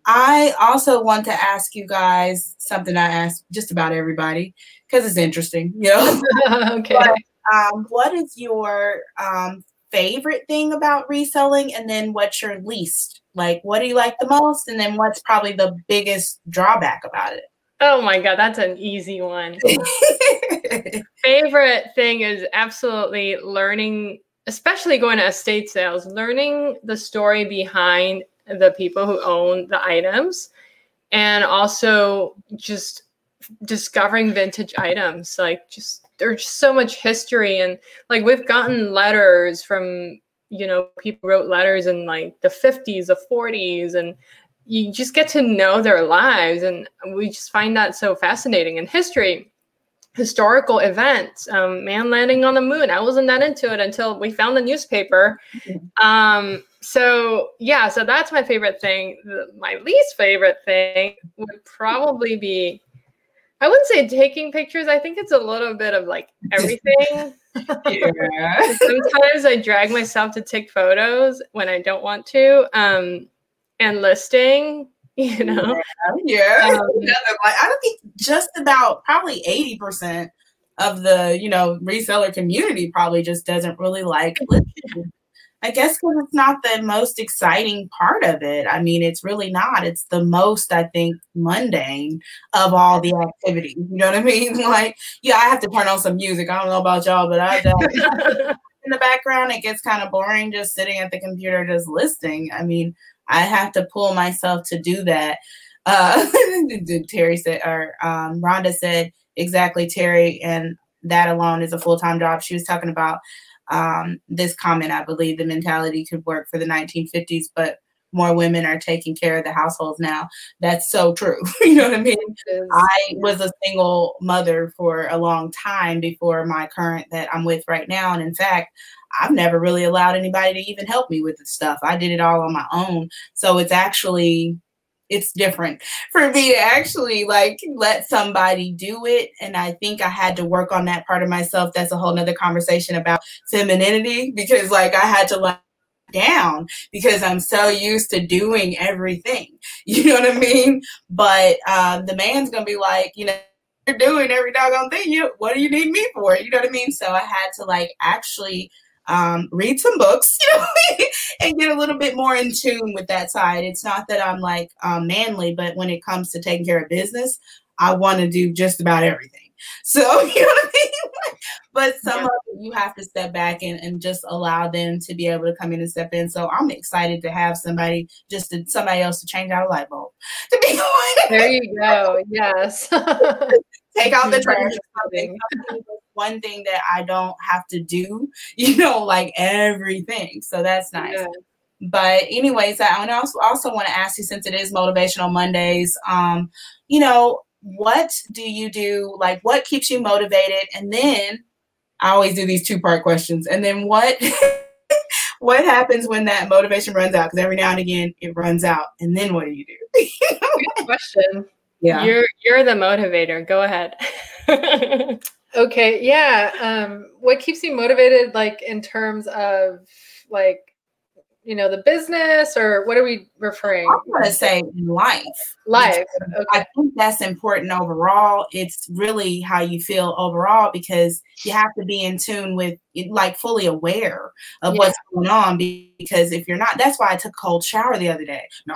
I also want to ask you guys something I ask just about everybody because it's interesting, you know. Okay. But, um, what is your um, favorite thing about reselling, and then what's your least? Like, what do you like the most, and then what's probably the biggest drawback about it? Oh my God, that's an easy one. Favorite thing is absolutely learning, especially going to estate sales, learning the story behind the people who own the items, and also just discovering vintage items. Like, just there's so much history, and like we've gotten letters from, you know, people wrote letters in like the fifties, the forties, and you just get to know their lives, and we just find that so fascinating. And history, historical events, um, man landing on the moon. I wasn't that into it until we found the newspaper. Um, so yeah, so that's my favorite thing. The, my least favorite thing would probably be, I wouldn't say taking pictures. I think it's a little bit of like everything. Yeah. Sometimes I drag myself to take photos when I don't want to, um, and listing. You know, yeah. yeah. Um, like, I don't think just about probably eighty percent of the, you know, reseller community probably just doesn't really like listing. I guess because it's not the most exciting part of it. I mean, it's really not. It's the most, I think, mundane of all the activities. You know what I mean? Like, yeah, I have to turn on some music. I don't know about y'all, but I don't. In the background, it gets kind of boring just sitting at the computer just listing. I mean, I have to pull myself to do that. Uh, Terry said, or um, Rhonda said, exactly, Terry, and that alone is a full-time job. She was talking about um, this comment, I believe the mentality could work for the nineteen fifties, but more women are taking care of the households now. That's so true. You know what I mean? I was a single mother for a long time before my current that I'm with right now. And in fact, I've never really allowed anybody to even help me with the stuff. I did it all on my own. So it's actually, it's different for me to actually like let somebody do it. And I think I had to work on that part of myself. That's a whole nother conversation about femininity, because like I had to like down because I'm so used to doing everything. You know what I mean? But um, the man's going to be like, you know, you're doing every doggone thing. You, what do you need me for? You know what I mean? So I had to like actually um, read some books, you know, and get a little bit more in tune with that side. It's not that I'm like um, manly, but when it comes to taking care of business, I want to do just about everything. So, you know what I mean? But some yeah. of it, you have to step back and, and just allow them to be able to come in and step in. So I'm excited to have somebody, just to, somebody else to change out a light bulb. To be there you go. Yes. Take out the trash. One thing that I don't have to do, you know, like everything. So that's nice. Yeah. But anyways, I also, also want to ask you, since it is Motivational Mondays, um, you know, what do you do? Like, what keeps you motivated? And then I always do these two-part questions. And then what what happens when that motivation runs out? Because every now and again it runs out. And then what do you do? Good question. Yeah, you're you're the motivator. Go ahead. Okay. Yeah. Um, what keeps you motivated, like in terms of like, you know, the business, or what are we referring? I want to say life. Life. Okay. I think that's important overall. It's really how you feel overall, because you have to be in tune with, like, fully aware of yeah. what's going on. Because if you're not, that's why I took a cold shower the other day. No,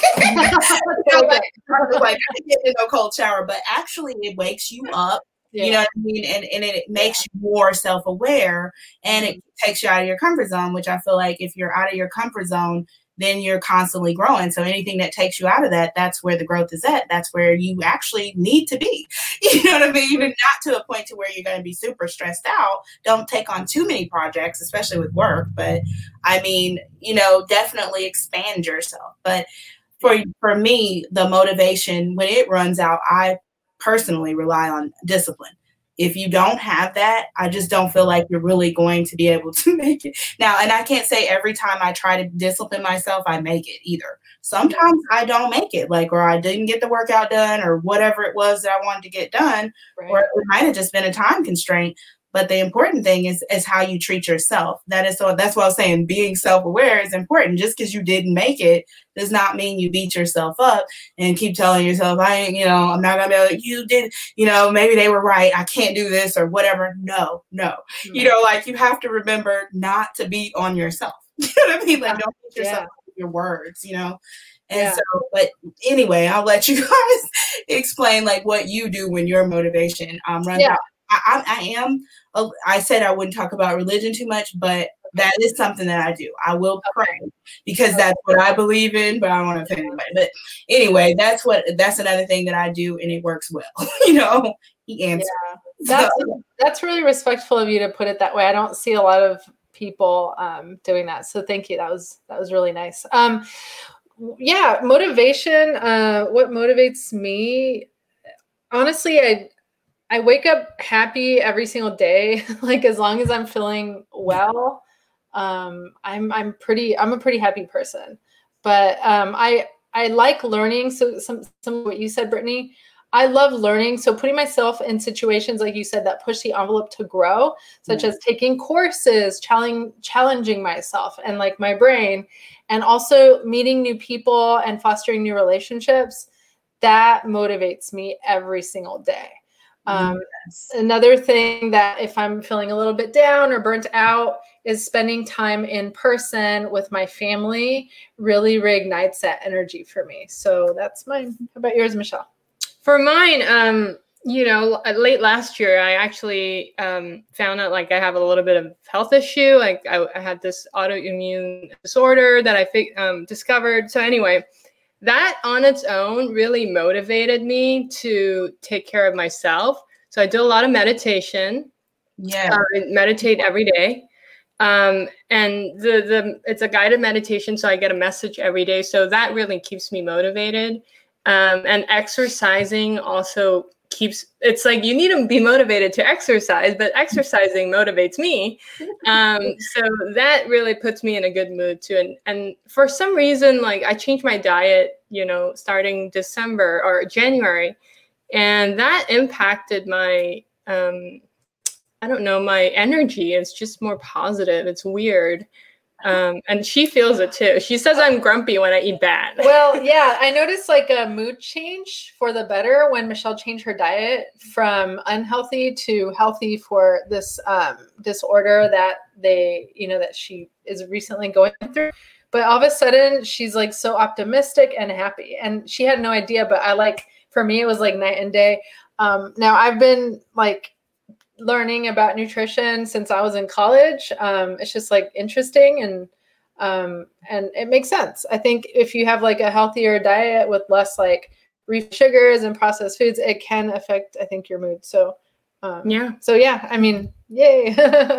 I was like, I didn't get no cold shower, but actually it wakes you up. Yeah. You know what I mean? And, and it makes yeah. you more self-aware, and it takes you out of your comfort zone, which I feel like if you're out of your comfort zone, then you're constantly growing. So anything that takes you out of that, that's where the growth is at. That's where you actually need to be. You know what I mean? Even not to a point to where you're going to be super stressed out. Don't take on too many projects, especially with work. But I mean, you know, definitely expand yourself. But for for me, the motivation, when it runs out, I personally rely on discipline. If you don't have that, I just don't feel like you're really going to be able to make it. Now, and I can't say every time I try to discipline myself, I make it either. Sometimes I don't make it, like, or I didn't get the workout done, or whatever it was that I wanted to get done, right. Or it might have just been a time constraint. But the important thing is, is how you treat yourself. That is so. That's what I was saying. Being self-aware is important. Just because you didn't make it does not mean you beat yourself up and keep telling yourself, "I ain't, you know, I'm not gonna be able to, you did, you know, maybe they were right. I can't do this or whatever." No, no. Mm-hmm. You know, like, you have to remember not to beat on yourself. You know what I mean? Like, yeah. Don't beat yourself yeah. with your words. You know. And yeah. so, but anyway, I'll let you guys explain, like, what you do when your motivation um runs yeah. out. I, I am, a, I said I wouldn't talk about religion too much, but that is something that I do. I will pray because that's what I believe in, but I don't want to offend anybody. But anyway, that's what, that's another thing that I do, and it works well. You know, he answered. Yeah. That's, so. That's really respectful of you to put it that way. I don't see a lot of people um, doing that. So thank you. That was, that was really nice. Um, yeah. Motivation. Uh, what motivates me? Honestly, I, I wake up happy every single day. Like, as long as I'm feeling well, um, I'm I'm pretty I'm a pretty happy person. But um, I I like learning. So some some of what you said, Brittany, I love learning. So putting myself in situations, like you said, that push the envelope to grow, such mm-hmm. as taking courses, challenging challenging myself and like my brain, and also meeting new people and fostering new relationships. That motivates me every single day. Um, yes. Another thing that if I'm feeling a little bit down or burnt out is spending time in person with my family really reignites that energy for me. So that's mine. How about yours, Michelle? For mine, um, you know, late last year, I actually um, found out like I have a little bit of health issue. Like I, I had this autoimmune disorder that I um, discovered. So anyway, that on its own really motivated me to take care of myself. So I do a lot of meditation. Yeah, uh, I meditate every day. Um, and the the it's a guided meditation, so I get a message every day. So that really keeps me motivated. Um, and exercising also keeps, it's like you need to be motivated to exercise, but exercising motivates me. Um, so that really puts me in a good mood too. And, and for some reason, like I changed my diet, you know, starting December or January, and that impacted my, um, I don't know, my energy. It's just more positive. It's weird. Um, and she feels it too. She says I'm grumpy when I eat bad. Well, yeah, I noticed like a mood change for the better when Michelle changed her diet from unhealthy to healthy for this um, disorder that they, you know, that she is recently going through. But all of a sudden, she's like so optimistic and happy. And she had no idea, but I like, for me, it was like night and day. Um, now, I've been like learning about nutrition since I was in college. Um, it's just like interesting and um, and it makes sense. I think if you have like a healthier diet with less like refined sugars and processed foods, it can affect, I think, your mood. So um, yeah. So yeah, I mean, yay.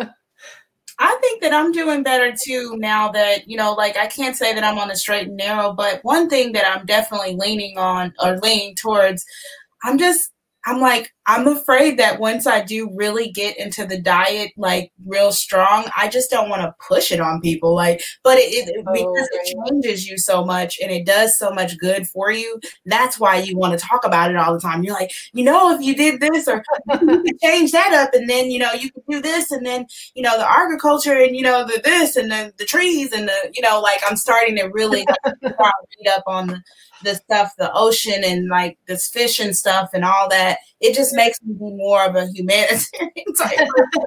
I think that I'm doing better too now that, you know, like I can't say that I'm on the straight and narrow, but one thing that I'm definitely leaning on or leaning towards, I'm just, I'm like, I'm afraid that once I do really get into the diet, like real strong, I just don't want to push it on people. Like, but it, it Oh, because right. it changes you so much and it does so much good for you. That's why you want to talk about it all the time. You're like, you know, if you did this or you could change that up and then, you know, you could do this and then, you know, the agriculture and, you know, the this and the, the trees and the, you know, like I'm starting to really like, read up on the, the stuff, the ocean and like this fish and stuff and all that. It just makes me be more of a humanitarian type.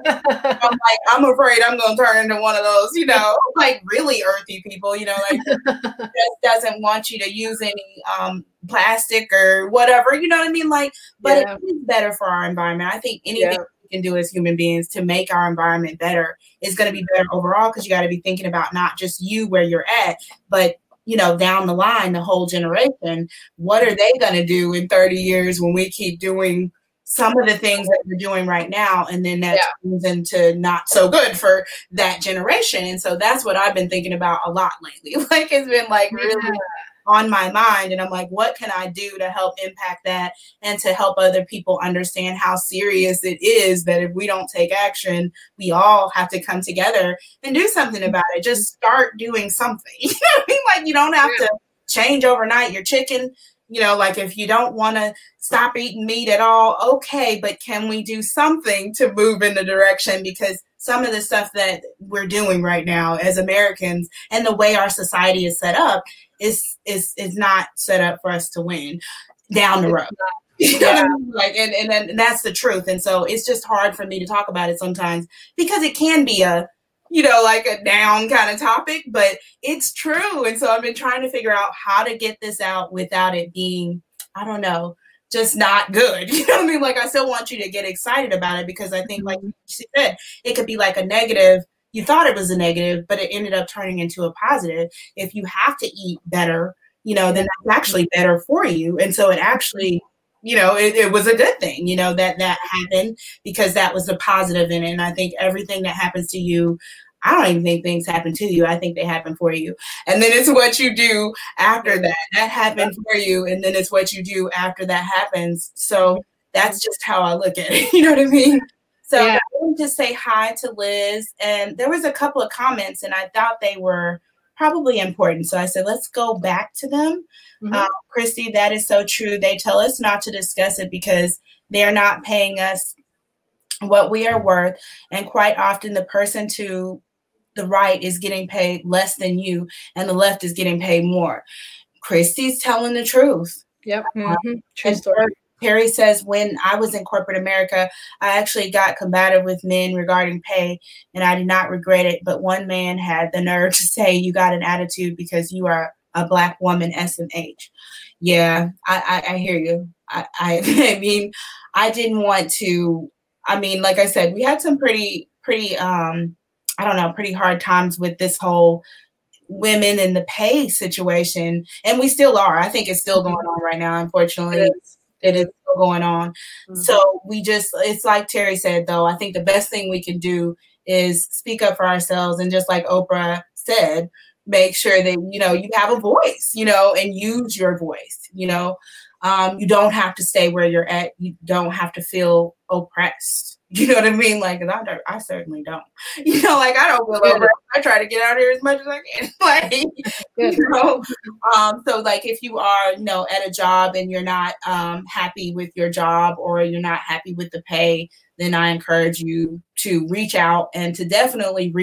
I'm like, I'm afraid I'm going to turn into one of those, you know, like really earthy people, you know, like just doesn't want you to use any um, plastic or whatever, you know what I mean? Like, but Yeah. it is better for our environment. I think anything Yeah. we can do as human beings to make our environment better is going to be better overall because you got to be thinking about not just you where you're at, but you know, down the line, the whole generation, what are they going to do in thirty years when we keep doing some of the things that we're doing right now? And then that Yeah. turns into not so good for that generation. And so that's what I've been thinking about a lot lately. Like it's been like really Yeah. on my mind. And I'm like, what can I do to help impact that and to help other people understand how serious it is that if we don't take action, we all have to come together and do something about it. Just start doing something. You know what I mean? Like you don't have Yeah. to change overnight your chicken. You know, like if you don't want to stop eating meat at all, okay, but can we do something to move in the direction? Because some of the stuff that we're doing right now as Americans and the way our society is set up is is is not set up for us to win down the road. You know what I mean? Like, and, and and that's the truth. And so it's just hard for me to talk about it sometimes because it can be a, you know, like a down kind of topic, but it's true. And so I've been trying to figure out how to get this out without it being, I don't know, just not good. You know what I mean? Like I still want you to get excited about it because I think, like you said, it could be like a negative. You thought it was a negative, but it ended up turning into a positive. If you have to eat better, you know, then that's actually better for you. And so it actually, you know, it, it was a good thing, you know, that that happened because that was the positive in it. And I think everything that happens to you, I don't even think things happen to you. I think they happen for you. And then it's what you do after that. That happened for you. And then it's what you do after that happens. So that's just how I look at it. You know what I mean? So Yeah. I wanted to say hi to Liz. And there was a couple of comments and I thought they were probably important. So I said, let's go back to them. Mhm. Um, Christy, that is so true. They tell us not to discuss it because they're not paying us what we are worth. And quite often the person to the right is getting paid less than you and the left is getting paid more. Christy's telling the truth. Yep. Mhm. True And story. Terry says, when I was in corporate America, I actually got combative with men regarding pay, and I did not regret it. But one man had the nerve to say, you got an attitude because you are a Black woman, S M H. Yeah, I, I, I hear you. I, I, I mean, I didn't want to, I mean, like I said, we had some pretty, pretty, um, I don't know, pretty hard times with this whole women in the pay situation. And we still are. I think it's still going on right now, unfortunately. It is. It is still going on. Mhm. So we just, it's like Terry said, though, I think the best thing we can do is speak up for ourselves. And just like Oprah said, make sure that, you know, you have a voice, you know, and use your voice, you know. Um, you don't have to stay where you're at. You don't have to feel oppressed. You know what I mean? Like, I, don't, I certainly don't. You know, like, I don't feel Good. oppressed. I try to get out here as much as I can. Like, Good. you know, um, so like if you are, you know, at a job and you're not um, happy with your job or you're not happy with the pay, then I encourage you to reach out and to definitely read up.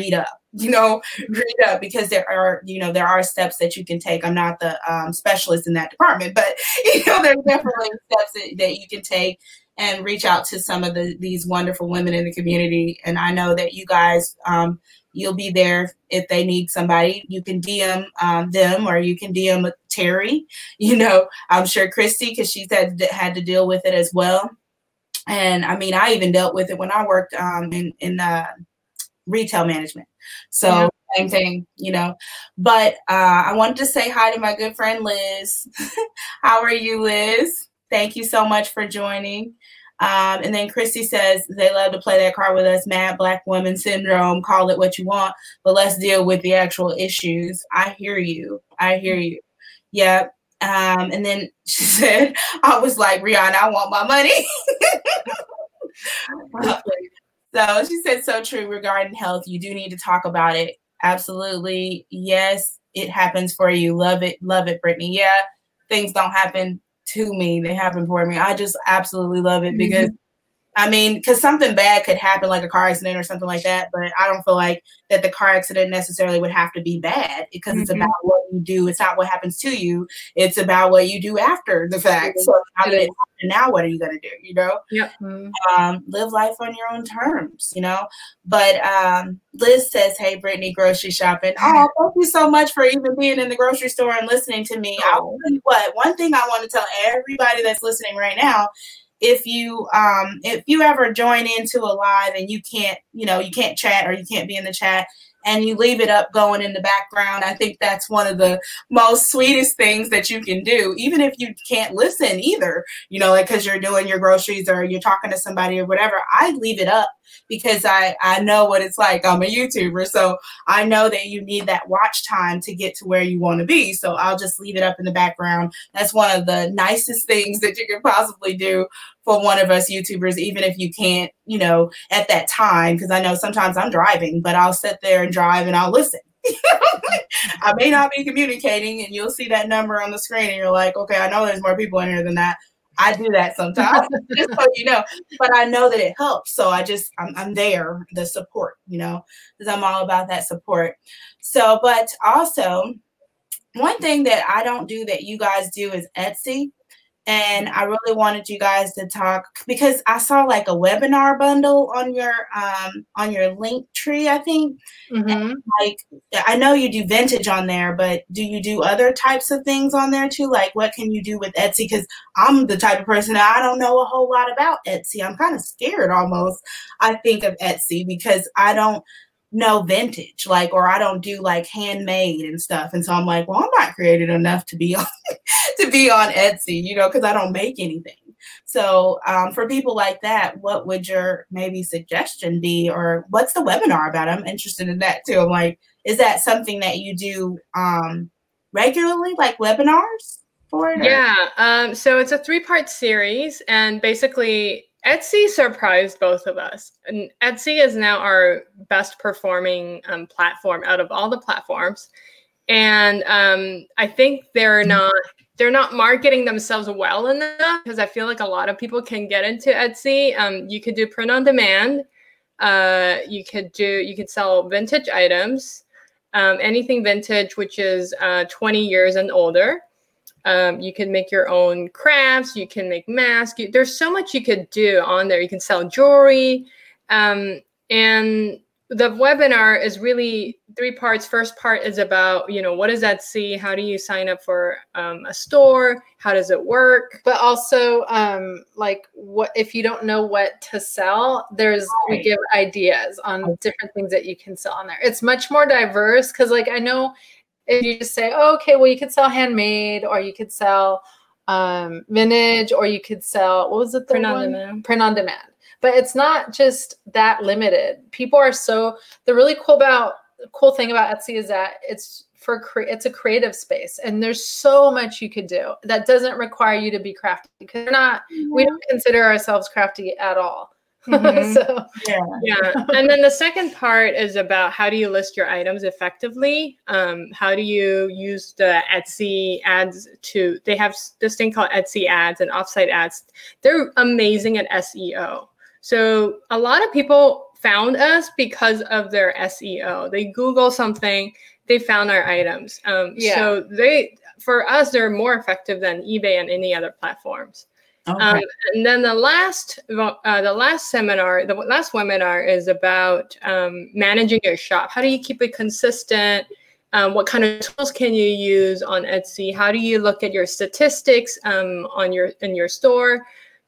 you know, read up, because there are, you know, there are steps that you can take. I'm not the um, specialist in that department, but, you know, there's definitely steps that, that you can take and reach out to some of the, these wonderful women in the community. And I know that you guys, um, you'll be there if they need somebody. You can D M um, them, or you can D M Terry. You know, I'm sure Christy, because she's had, had to deal with it as well. And I mean, I even dealt with it when I worked um, in, in uh, retail management. So yeah. Same thing, you know. But uh, I wanted to say hi to my good friend, Liz. How are you, Liz? Thank you so much for joining. Um, and then Christy says, they love to play that card with us, mad black woman syndrome, call it what you want, but let's deal with the actual issues. I hear you. I hear you. Yeah. Um, and then she said, I was like, Rihanna, I want my money. So she said, so true regarding health. You do need to talk about it. Absolutely. Yes, it happens for you. Love it. Love it, Brittany. Yeah, things don't happen to me. They happen for me. I just absolutely love it because, mm-hmm. I mean, because something bad could happen, like a car accident or something like that. But I don't feel like that the car accident necessarily would have to be bad, because mm-hmm. it's about what you do. It's not what happens to you. It's about what you do after the fact. Mm-hmm. So how did it happen? Now what are you going to do? You know? Yep. Um, live life on your own terms, you know? But um, Liz says, hey, Brittany, grocery shopping. Oh, thank you so much for even being in the grocery store and listening to me. Oh. I'll tell you what, one thing I want to tell everybody that's listening right now, if you um if you ever join into a live and you can't, you know, you can't chat or you can't be in the chat and you leave it up going in the background, I think that's one of the most sweetest things that you can do, even if you can't listen either, you know, like because you're doing your groceries or you're talking to somebody or whatever. I leave it up because I, I know what it's like. I'm a YouTuber, so I know that you need that watch time to get to where you want to be. So I'll just leave it up in the background. That's one of the nicest things that you can possibly do for one of us YouTubers, even if you can't, you know, at that time, because I know sometimes I'm driving, but I'll sit there and drive and I'll listen. I may not be communicating, and you'll see that number on the screen and you're like, okay, I know there's more people in here than that. I do that sometimes, just so you know, but I know that it helps. So I just, I'm, I'm there, the support, you know, because I'm all about that support. So, but also one thing that I don't do that you guys do is Etsy. And I really wanted you guys to talk, because I saw like a webinar bundle on your um, on your link tree, I think. Mm-hmm. And like, I know you do vintage on there, but do you do other types of things on there too? Like, what can you do with Etsy? Because I'm the type of person that I don't know a whole lot about Etsy. I'm kind of scared almost, I think, of Etsy, because I don't know vintage, like, or I don't do like handmade and stuff. And so I'm like, well, I'm not creative enough to be on to be on Etsy, you know, because I don't make anything. So um, for people like that, what would your maybe suggestion be, or what's the webinar about? I'm interested in that too. I'm like, is that something that you do um, regularly, like webinars for it? Or? Yeah. Um, so it's a three-part series, and basically Etsy surprised both of us. And Etsy is now our best performing um, platform out of all the platforms. And um, I think they're not they're not marketing themselves well enough, because I feel like a lot of people can get into Etsy. Um, you could do print on demand. Uh, you could do you could sell vintage items, um, anything vintage, which is uh, twenty years and older. Um, you can make your own crafts. You can make masks. You, there's so much you could do on there. You can sell jewelry. Um, and the webinar is really three parts. First part is about, you know, what is Etsy? How do you sign up for um, a store? How does it work? But also, um, like, what if you don't know what to sell? There's right. we give ideas on okay. different things that you can sell on there. It's much more diverse, because, like, I know. If you just say, oh, okay, well, you could sell handmade, or you could sell um, vintage, or you could sell, what was it? The print one? on demand. Print on demand. But it's not just that limited. People are so, the really cool about, cool thing about Etsy is that it's for, cre- it's a creative space, and there's so much you could do that doesn't require you to be crafty, because we're not, mm-hmm. we don't consider ourselves crafty at all. Mm-hmm. so yeah yeah and then the second part is about how do you list your items effectively. Um how do you use the Etsy ads to they have this thing called Etsy ads and offsite ads. They're amazing at S E O. So a lot of people found us because of their S E O. They Google something, they found our items. Um, yeah. So they, for us, they're more effective than eBay and any other platforms. Okay. Um, and then the last, uh, the last seminar, the last webinar is about um, managing your shop. How do you keep it consistent? Um, what kind of tools can you use on Etsy? How do you look at your statistics um, on your in your store?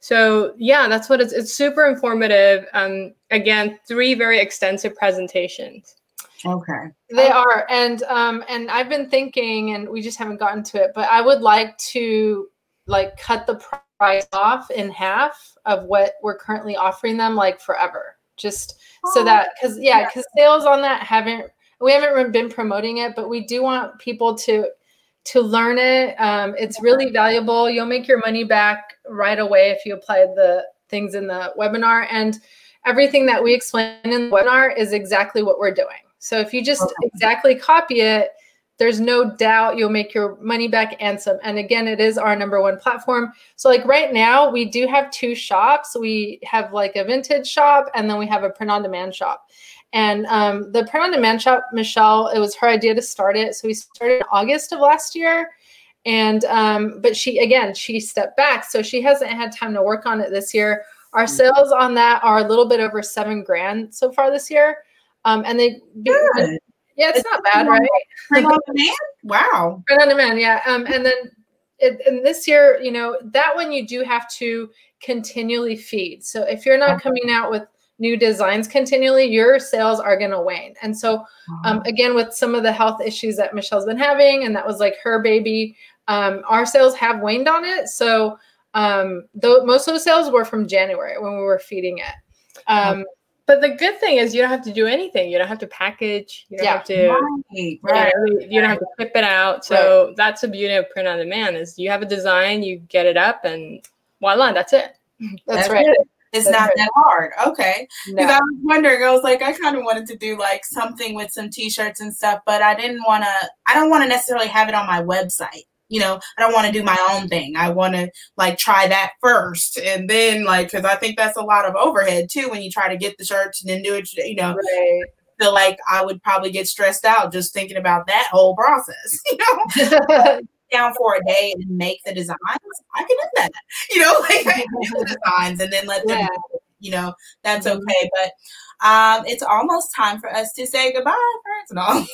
So yeah, that's what it's. It's super informative. Um, again, three very extensive presentations. Okay. They are, and um, and I've been thinking, and we just haven't gotten to it, but I would like to like cut the price off in half of what we're currently offering them, like forever, just oh, so that because yeah, because sales on that haven't we haven't been promoting it, but we do want people to to learn it. Um, it's really valuable. You'll make your money back right away if you apply the things in the webinar, and everything that we explain in the webinar is exactly what we're doing. So if you just okay. exactly copy it, there's no doubt you'll make your money back and some. And again, it is our number one platform. So like right now we do have two shops. We have like a vintage shop, and then we have a print on demand shop. And um, the print on demand shop, Michelle, it was her idea to start it. So we started in August of last year. And, um, but she, again, she stepped back. So she hasn't had time to work on it this year. Our sales on that are a little bit over seven grand so far this year. Um, and they, Good. yeah, it's, it's not bad, right? Print on demand? Wow. Print on demand, yeah. Um, and then it, and this year, you know, that one you do have to continually feed. So if you're not okay. coming out with new designs continually, your sales are going to wane. And so, um, again, with some of the health issues that Michelle's been having, and that was like her baby, um, our sales have waned on it. So um, though most of the sales were from January when we were feeding it. Um, But the good thing is you don't have to do anything. You don't have to package. You don't yeah. have to. Right, right. You, know, you don't have to ship it out. So right. that's the beauty of print on demand is you have a design, you get it up, and voila, that's it. That's, that's right. It. It's that's not right. that hard. Okay. Because no. I was wondering, I was like, I kind of wanted to do like something with some t-shirts and stuff, but I didn't want to, I don't want to necessarily have it on my website. You know, I don't want to do my own thing. I want to like try that first. And then like, cause I think that's a lot of overhead too, when you try to get the shirts and then do it, you know, right. I feel like I would probably get stressed out just thinking about that whole process, you know, down for a day and make the designs. I can do that, you know, like I can do the designs and then let them, yeah. you know, that's mm-hmm. okay. But um, it's almost time for us to say goodbye, friends and all.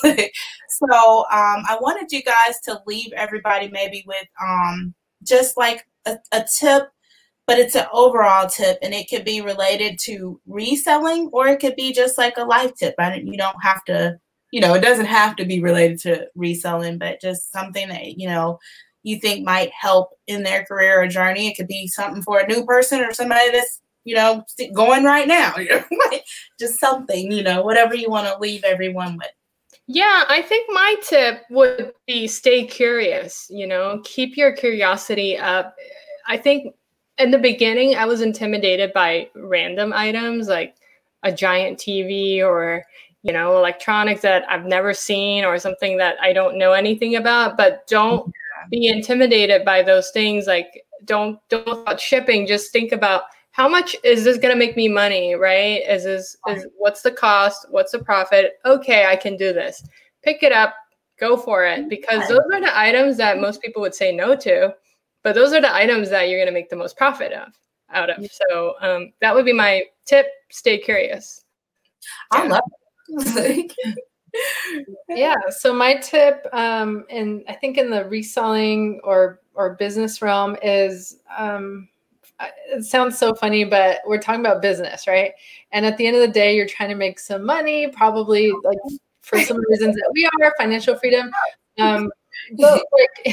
So um, I wanted you guys to leave everybody maybe with um, just like a, a tip, but it's an overall tip, and it could be related to reselling, or it could be just like a life tip. I don't, you don't have to, you know, it doesn't have to be related to reselling, but just something that, you know, you think might help in their career or journey. It could be something for a new person or somebody that's, you know, going right now, you know, just something, you know, whatever you want to leave everyone with. Yeah, I think my tip would be stay curious, you know, keep your curiosity up. I think in the beginning, I was intimidated by random items like a giant T V or, you know, electronics that I've never seen or something that I don't know anything about. But don't yeah. be intimidated by those things. Like, don't, don't about shipping. Just think about how much is this going to make me money, right? Is this, is what's the cost? What's the profit? Okay, I can do this. Pick it up, go for it. Because those are the items that most people would say no to. But those are the items that you're going to make the most profit of out of. So um, that would be my tip. Stay curious. I love it. Yeah. So my tip, um, and I think in the reselling or or business realm is, um, it sounds so funny, but we're talking about business, right? And at the end of the day, you're trying to make some money, probably like for some reasons that we are, financial freedom. Um, but like,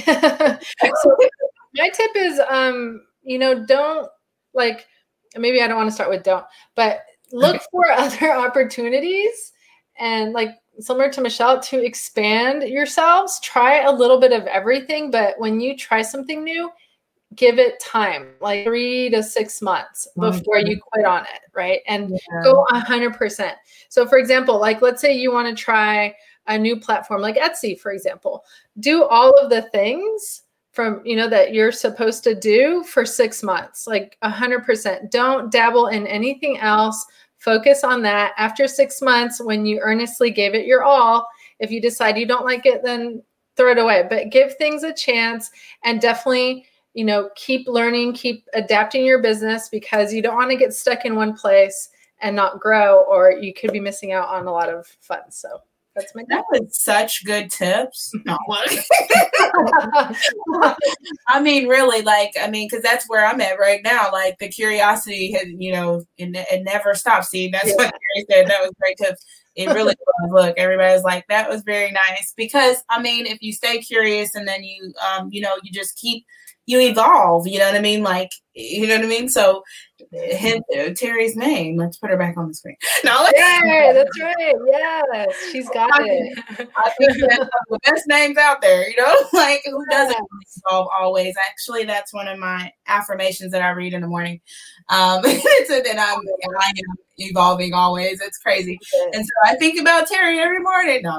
so my tip is, um, you know, don't like, maybe I don't want to start with don't, but look for other opportunities and like similar to Michelle to expand yourselves, try a little bit of everything. But when you try something new, give it time, like three to six months before you quit on it. Right. And yeah. go a hundred percent. So for example, like, let's say you want to try a new platform like Etsy, for example, do all of the things from, you know, that you're supposed to do for six months, like a hundred percent. Don't dabble in anything else Focus on that. After six months, when you earnestly gave it your all, if you decide you don't like it, then throw it away. But give things a chance, and definitely, you know, keep learning, keep adapting your business, because you don't want to get stuck in one place and not grow, or you could be missing out on a lot of fun. So that's my that was such good tips. No, I mean, really, like, I mean, because that's where I'm at right now. Like, the curiosity has, you know, it, it never stops. See, that's yeah. what Carrie said. That was great tips. It really was. Look, everybody's like, that was very nice. Because, I mean, if you stay curious and then you, um, you know, you just keep, you evolve, you know what I mean? Like, you know what I mean? So, hence uh, Terry's name. Let's put her back on the screen. No, yeah, that's right. Yes, she's got I it. Think, I think that's the best names out there, you know? Like, who doesn't evolve always? Actually, that's one of my affirmations that I read in the morning. Um, so that I'm, I am evolving always. It's crazy. And so I think about Terry every morning. No,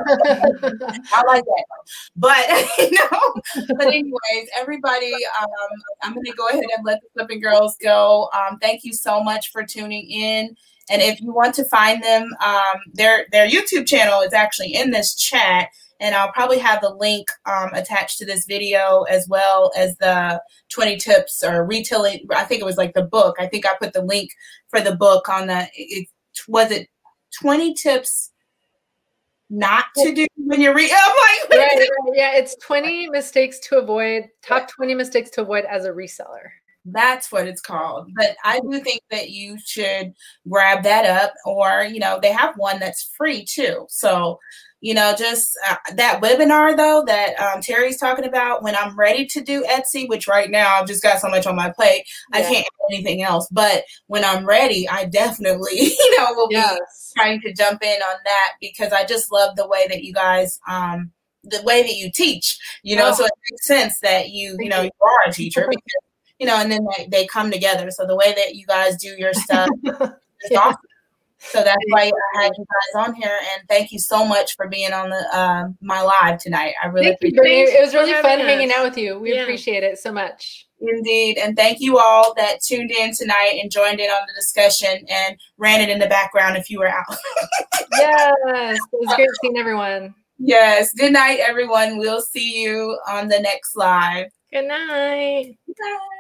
I like that. But, you know, but anyways, everybody, um, I'm going to go ahead and let the Flipping Girls go. Um, thank you so much for tuning in. And if you want to find them, um, their their YouTube channel is actually in this chat. And I'll probably have the link um, attached to this video, as well as the twenty tips or retailing. I think it was like the book. I think I put the link for the book on the, it, was it twenty tips not to do when you're re- oh my right, right. Yeah, it's twenty mistakes to avoid, top twenty mistakes to avoid as a reseller. That's what it's called. But I do think that you should grab that up, or, you know, they have one that's free too. So, you know, just uh, that webinar, though, that um, Terry's talking about, when I'm ready to do Etsy, which right now I've just got so much on my plate, yeah. I can't do anything else. But when I'm ready, I definitely, you know, will yes. be trying to jump in on that, because I just love the way that you guys, um, the way that you teach, you know, oh. so it makes sense that you, you know, you are a teacher, because, you know, and then they, they come together. So the way that you guys do your stuff is yeah. awesome. So that's why I had you guys on here, and thank you so much for being on the uh, my live tonight. I really thank appreciate you, it. It was really fun hanging out with you. We yeah. appreciate it so much. Indeed, and thank you all that tuned in tonight and joined in on the discussion and ran it in the background if you were out. Yes, it was great seeing everyone. Yes, good night, everyone. We'll see you on the next live. Good night. Good night.